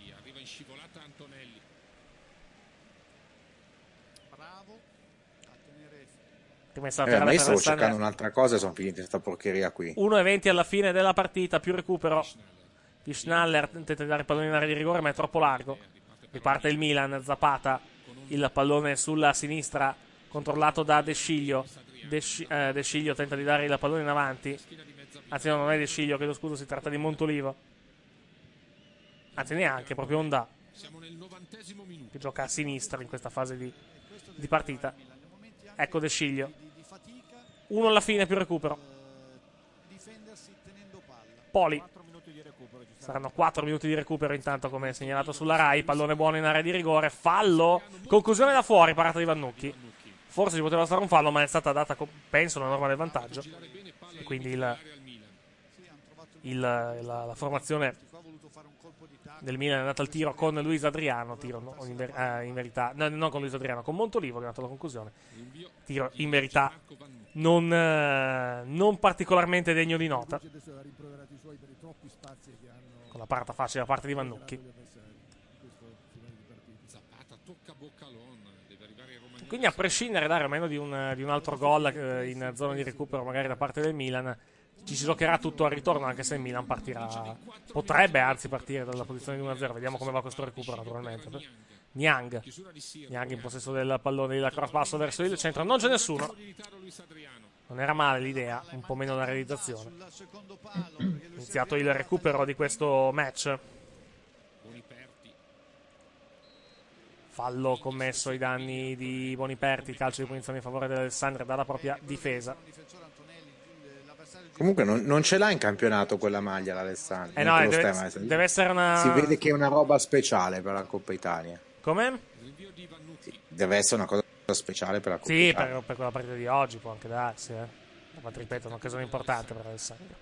Speaker 4: Ma io stavo cercando un'altra cosa e sono finiti questa porcheria qui.
Speaker 2: 1:20 alla fine della partita, più recupero. Fischnaller tenta di dare il pallone in area di rigore ma è troppo largo. Riparte il Milan, Zapata, il pallone sulla sinistra controllato da De Sciglio. De Sciglio tenta di dare il pallone in avanti. Anzi no, non è De Sciglio, chiedo scusa, si tratta di Montolivo. Anzi neanche, proprio Ondà, che gioca a sinistra in questa fase di partita. Ecco De Sciglio. 1 alla fine, più recupero. Poli. Saranno 4 minuti di recupero intanto, come segnalato sulla Rai. Pallone buono in area di rigore. Fallo. Conclusione da fuori, parata di Vannucchi. Forse ci poteva stare un fallo, ma è stata data, penso, una norma del vantaggio. E quindi la formazione del Milan è andata al tiro con Luis Adriano. Tiro no, in verità, no, non con Luis Adriano, con Montolivo che ha dato la conclusione. Tiro in verità non particolarmente degno di nota. Con la parata facile da parte di Vannucchi. Quindi a prescindere Dario almeno di un altro gol in zona di recupero magari da parte del Milan, ci si giocherà tutto al ritorno, anche se il Milan potrebbe anzi partire dalla posizione di 1-0. Vediamo come va questo recupero naturalmente. Niang in possesso del pallone, il cross basso verso il centro, non c'è nessuno. Non era male l'idea, un po' meno la realizzazione. Iniziato il recupero di questo match. Fallo commesso ai danni di Boniperti, calcio di punizione in favore dell'Alessandria dalla propria difesa.
Speaker 4: Comunque non ce l'ha in campionato quella maglia l'Alessandria.
Speaker 2: No, deve essere una...
Speaker 4: Si vede che è una roba speciale per la Coppa Italia.
Speaker 2: Come?
Speaker 4: Deve essere una cosa speciale per la Coppa Italia.
Speaker 2: Sì, per quella partita di oggi può anche darsi. Ma ti ripeto, è un'occasione importante per l'Alessandria.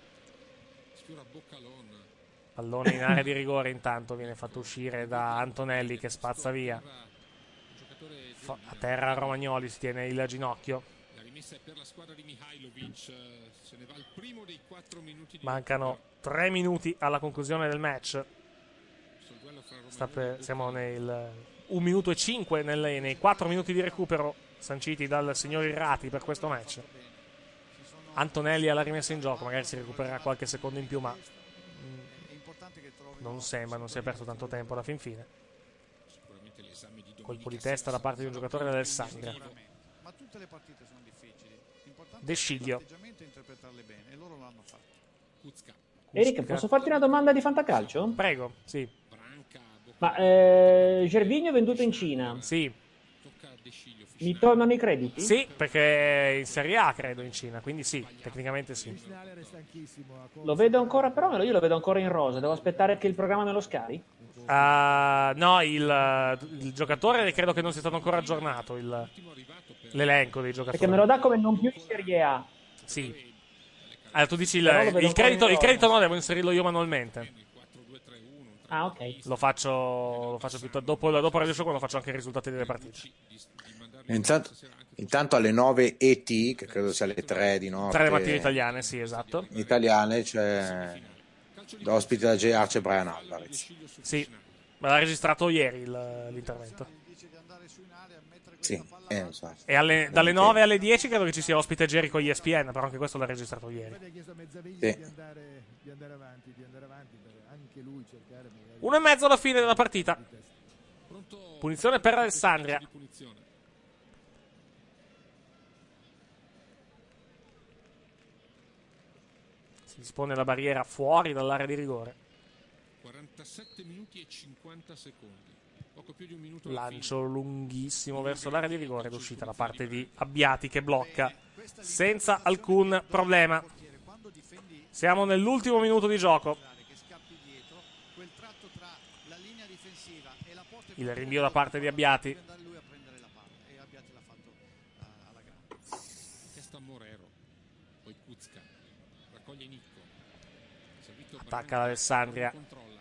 Speaker 2: Pallone in area di rigore intanto viene fatto uscire da Antonelli che spazza via. A terra Romagnoli, si tiene il ginocchio. Mancano 3 minuti alla conclusione del match. Siamo nel 1 minuto e 5 nei 4 minuti di recupero sanciti dal signor Irrati per questo match. Antonelli alla rimessa in gioco, magari si recupererà qualche secondo in più, ma non sembra, non si è perso tanto tempo alla fin fine. Colpo di testa da parte di un giocatore dell'Alessandria.
Speaker 13: tutte le partite sono difficili. L'importante
Speaker 2: De Sciglio.
Speaker 13: è l'atteggiamento e interpretarle bene, e loro l'hanno fatto.
Speaker 11: Eric, posso farti una domanda di fantacalcio?
Speaker 2: Prego, sì.
Speaker 11: Ma Gervinho è venduto in Cina.
Speaker 2: Sì.
Speaker 11: Mi tornano i crediti?
Speaker 2: Sì, perché è in Serie A credo in Cina, quindi sì, tecnicamente sì.
Speaker 11: Lo vedo ancora, però io lo vedo ancora in rosa. Devo aspettare che il programma me lo scavi?
Speaker 2: No, il giocatore credo che non sia stato ancora aggiornato l'elenco dei giocatori.
Speaker 11: Perché me lo dà come non più in Serie A.
Speaker 2: Sì. Allora, tu dici
Speaker 11: il
Speaker 2: credito no, devo inserirlo io manualmente.
Speaker 11: Ah, ok.
Speaker 2: Lo faccio più dopo Radio Show, quando faccio anche i risultati delle partite.
Speaker 4: Intanto alle 9 ET, che credo sia alle 3 di notte.
Speaker 2: 3 mattine italiane, sì, esatto.
Speaker 4: Italiane, c'è l'ospite da JR, c'è Brian Alvarez.
Speaker 2: Sì, me l'ha registrato ieri l'intervento.
Speaker 4: Sì, so.
Speaker 2: E dalle 9 alle 10 credo che ci sia ospite Jerry con ESPN, però anche questo l'ha registrato ieri.
Speaker 4: Sì.
Speaker 2: 1:30 alla fine della partita. Punizione per Alessandria. Si dispone la barriera fuori dall'area di rigore.
Speaker 12: 47 minuti e 50 secondi. Poco più di un minuto.
Speaker 2: Lancio lunghissimo verso l'area di rigore, l'uscita da parte di Abbiati che blocca senza alcun problema. Siamo nell'ultimo minuto di gioco. Il rinvio da parte di Abbiati.
Speaker 12: Testa Morero, poi Kuzka, raccoglie Nicco.
Speaker 2: Attacca l'Alessandria.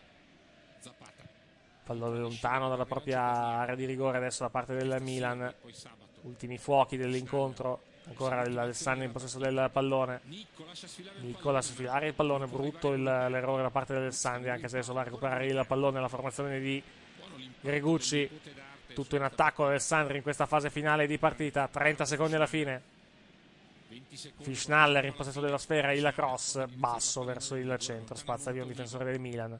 Speaker 2: Pallone lontano dalla propria area di rigore adesso da parte del Milan. Ultimi fuochi dell'incontro. Ancora l'Alessandria in possesso del pallone. Nicco lascia sfilare il pallone. Brutto l'errore da parte dell'Alessandria, anche se adesso va a recuperare il pallone. La formazione di Gregucci, tutto in attacco Alessandria in questa fase finale di partita. 30 secondi alla fine. Fischnaller in possesso della sfera, il cross basso verso il centro, spazza via un difensore del Milan.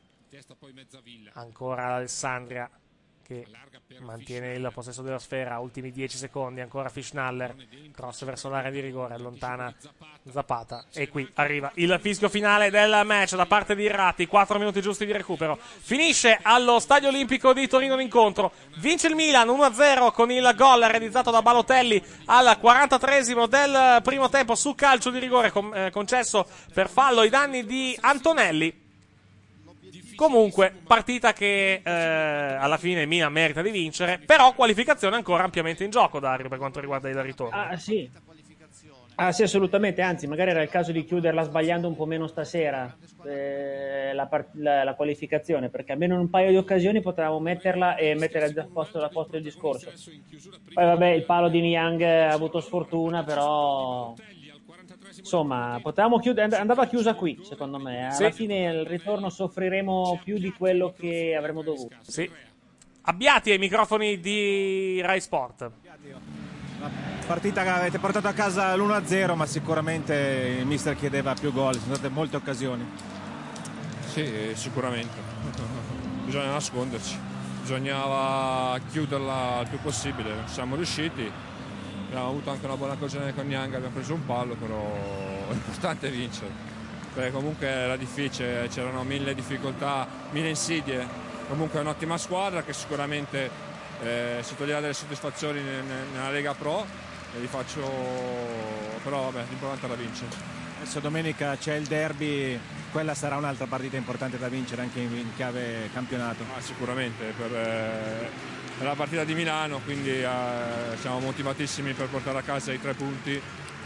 Speaker 2: Ancora l'Alessandria che mantiene il possesso della sfera, ultimi 10 secondi, ancora Fischnaller, cross verso l'area di rigore, allontana Zapata e qui arriva il fischio finale del match da parte di Ratti. 4 minuti giusti di recupero, finisce allo Stadio Olimpico di Torino l'incontro, vince il Milan 1-0 con il gol realizzato da Balotelli al 43esimo del primo tempo su calcio di rigore concesso per fallo ai danni di Antonelli. Comunque, partita che alla fine il Milan merita di vincere, però qualificazione ancora ampiamente in gioco, Dario, per quanto riguarda il ritorno.
Speaker 11: Ah, sì, assolutamente, anzi, magari era il caso di chiuderla sbagliando un po' meno stasera, la qualificazione, perché almeno in un paio di occasioni potevamo metterla e mettere da posto il discorso. Poi vabbè, il palo di Niang ha avuto sfortuna, però... Insomma, potevamo andava chiusa qui, secondo me. Alla fine il ritorno soffriremo più di quello che avremmo dovuto.
Speaker 2: Sì. Abbiati ai microfoni di Rai Sport.
Speaker 10: La partita che avete portato a casa l'1-0, ma sicuramente il mister chiedeva più gol, sono state molte occasioni.
Speaker 14: Sì, sicuramente. Bisogna nasconderci. Bisognava chiuderla il più possibile. Siamo riusciti. Abbiamo avuto anche una buona occasione con Niang, abbiamo preso un pallo, però è importante vincere, perché comunque era difficile, c'erano mille difficoltà, mille insidie. Comunque è un'ottima squadra che sicuramente si toglierà delle soddisfazioni nella Lega Pro, e li faccio, però vabbè, l'importante è da vincere.
Speaker 10: Adesso domenica c'è il derby, quella sarà un'altra partita importante da vincere anche in chiave campionato.
Speaker 14: Sicuramente, per la partita di Milano, quindi siamo motivatissimi per portare a casa i 3 punti.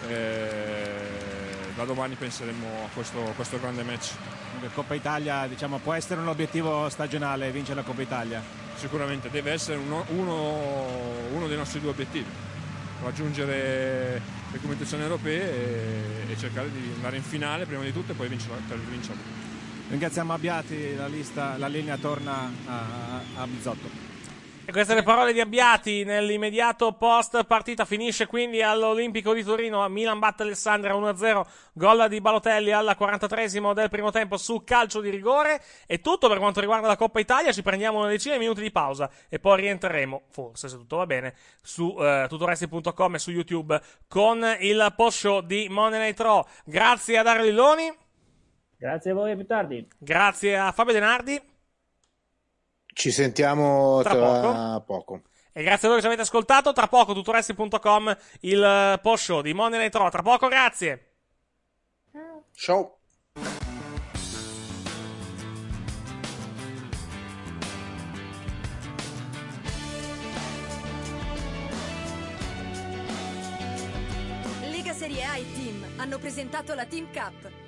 Speaker 14: Da domani penseremo a questo grande match.
Speaker 10: Coppa Italia, diciamo, può essere un obiettivo stagionale vincere la Coppa Italia?
Speaker 14: Sicuramente deve essere uno dei nostri 2 obiettivi: raggiungere le competizioni europee e cercare di andare in finale prima di tutto e poi vincere.
Speaker 10: Ringraziamo Abbiati, la linea torna a Bizzotto.
Speaker 2: E queste le parole di Abbiati nell'immediato post partita. Finisce quindi all'Olimpico di Torino. Milan batte Alessandria 1-0, gol di Balotelli al 43esimo del primo tempo su calcio di rigore. È tutto per quanto riguarda la Coppa Italia. Ci prendiamo una decina di minuti di pausa e poi rientreremo, forse se tutto va bene, su tutoresti.com e su YouTube con il post show di Monday Night Raw. Grazie a Dario Lilloni.
Speaker 11: Grazie a voi, a più tardi.
Speaker 2: Grazie a Fabio De Nardi.
Speaker 4: Ci sentiamo tra poco.
Speaker 2: E grazie a voi che ci avete ascoltato. Tra poco tutoresti.com il post show di Monday Night Raw. Tra poco, grazie.
Speaker 4: Ciao.
Speaker 1: Lega Serie A e Team hanno presentato la Team Cup.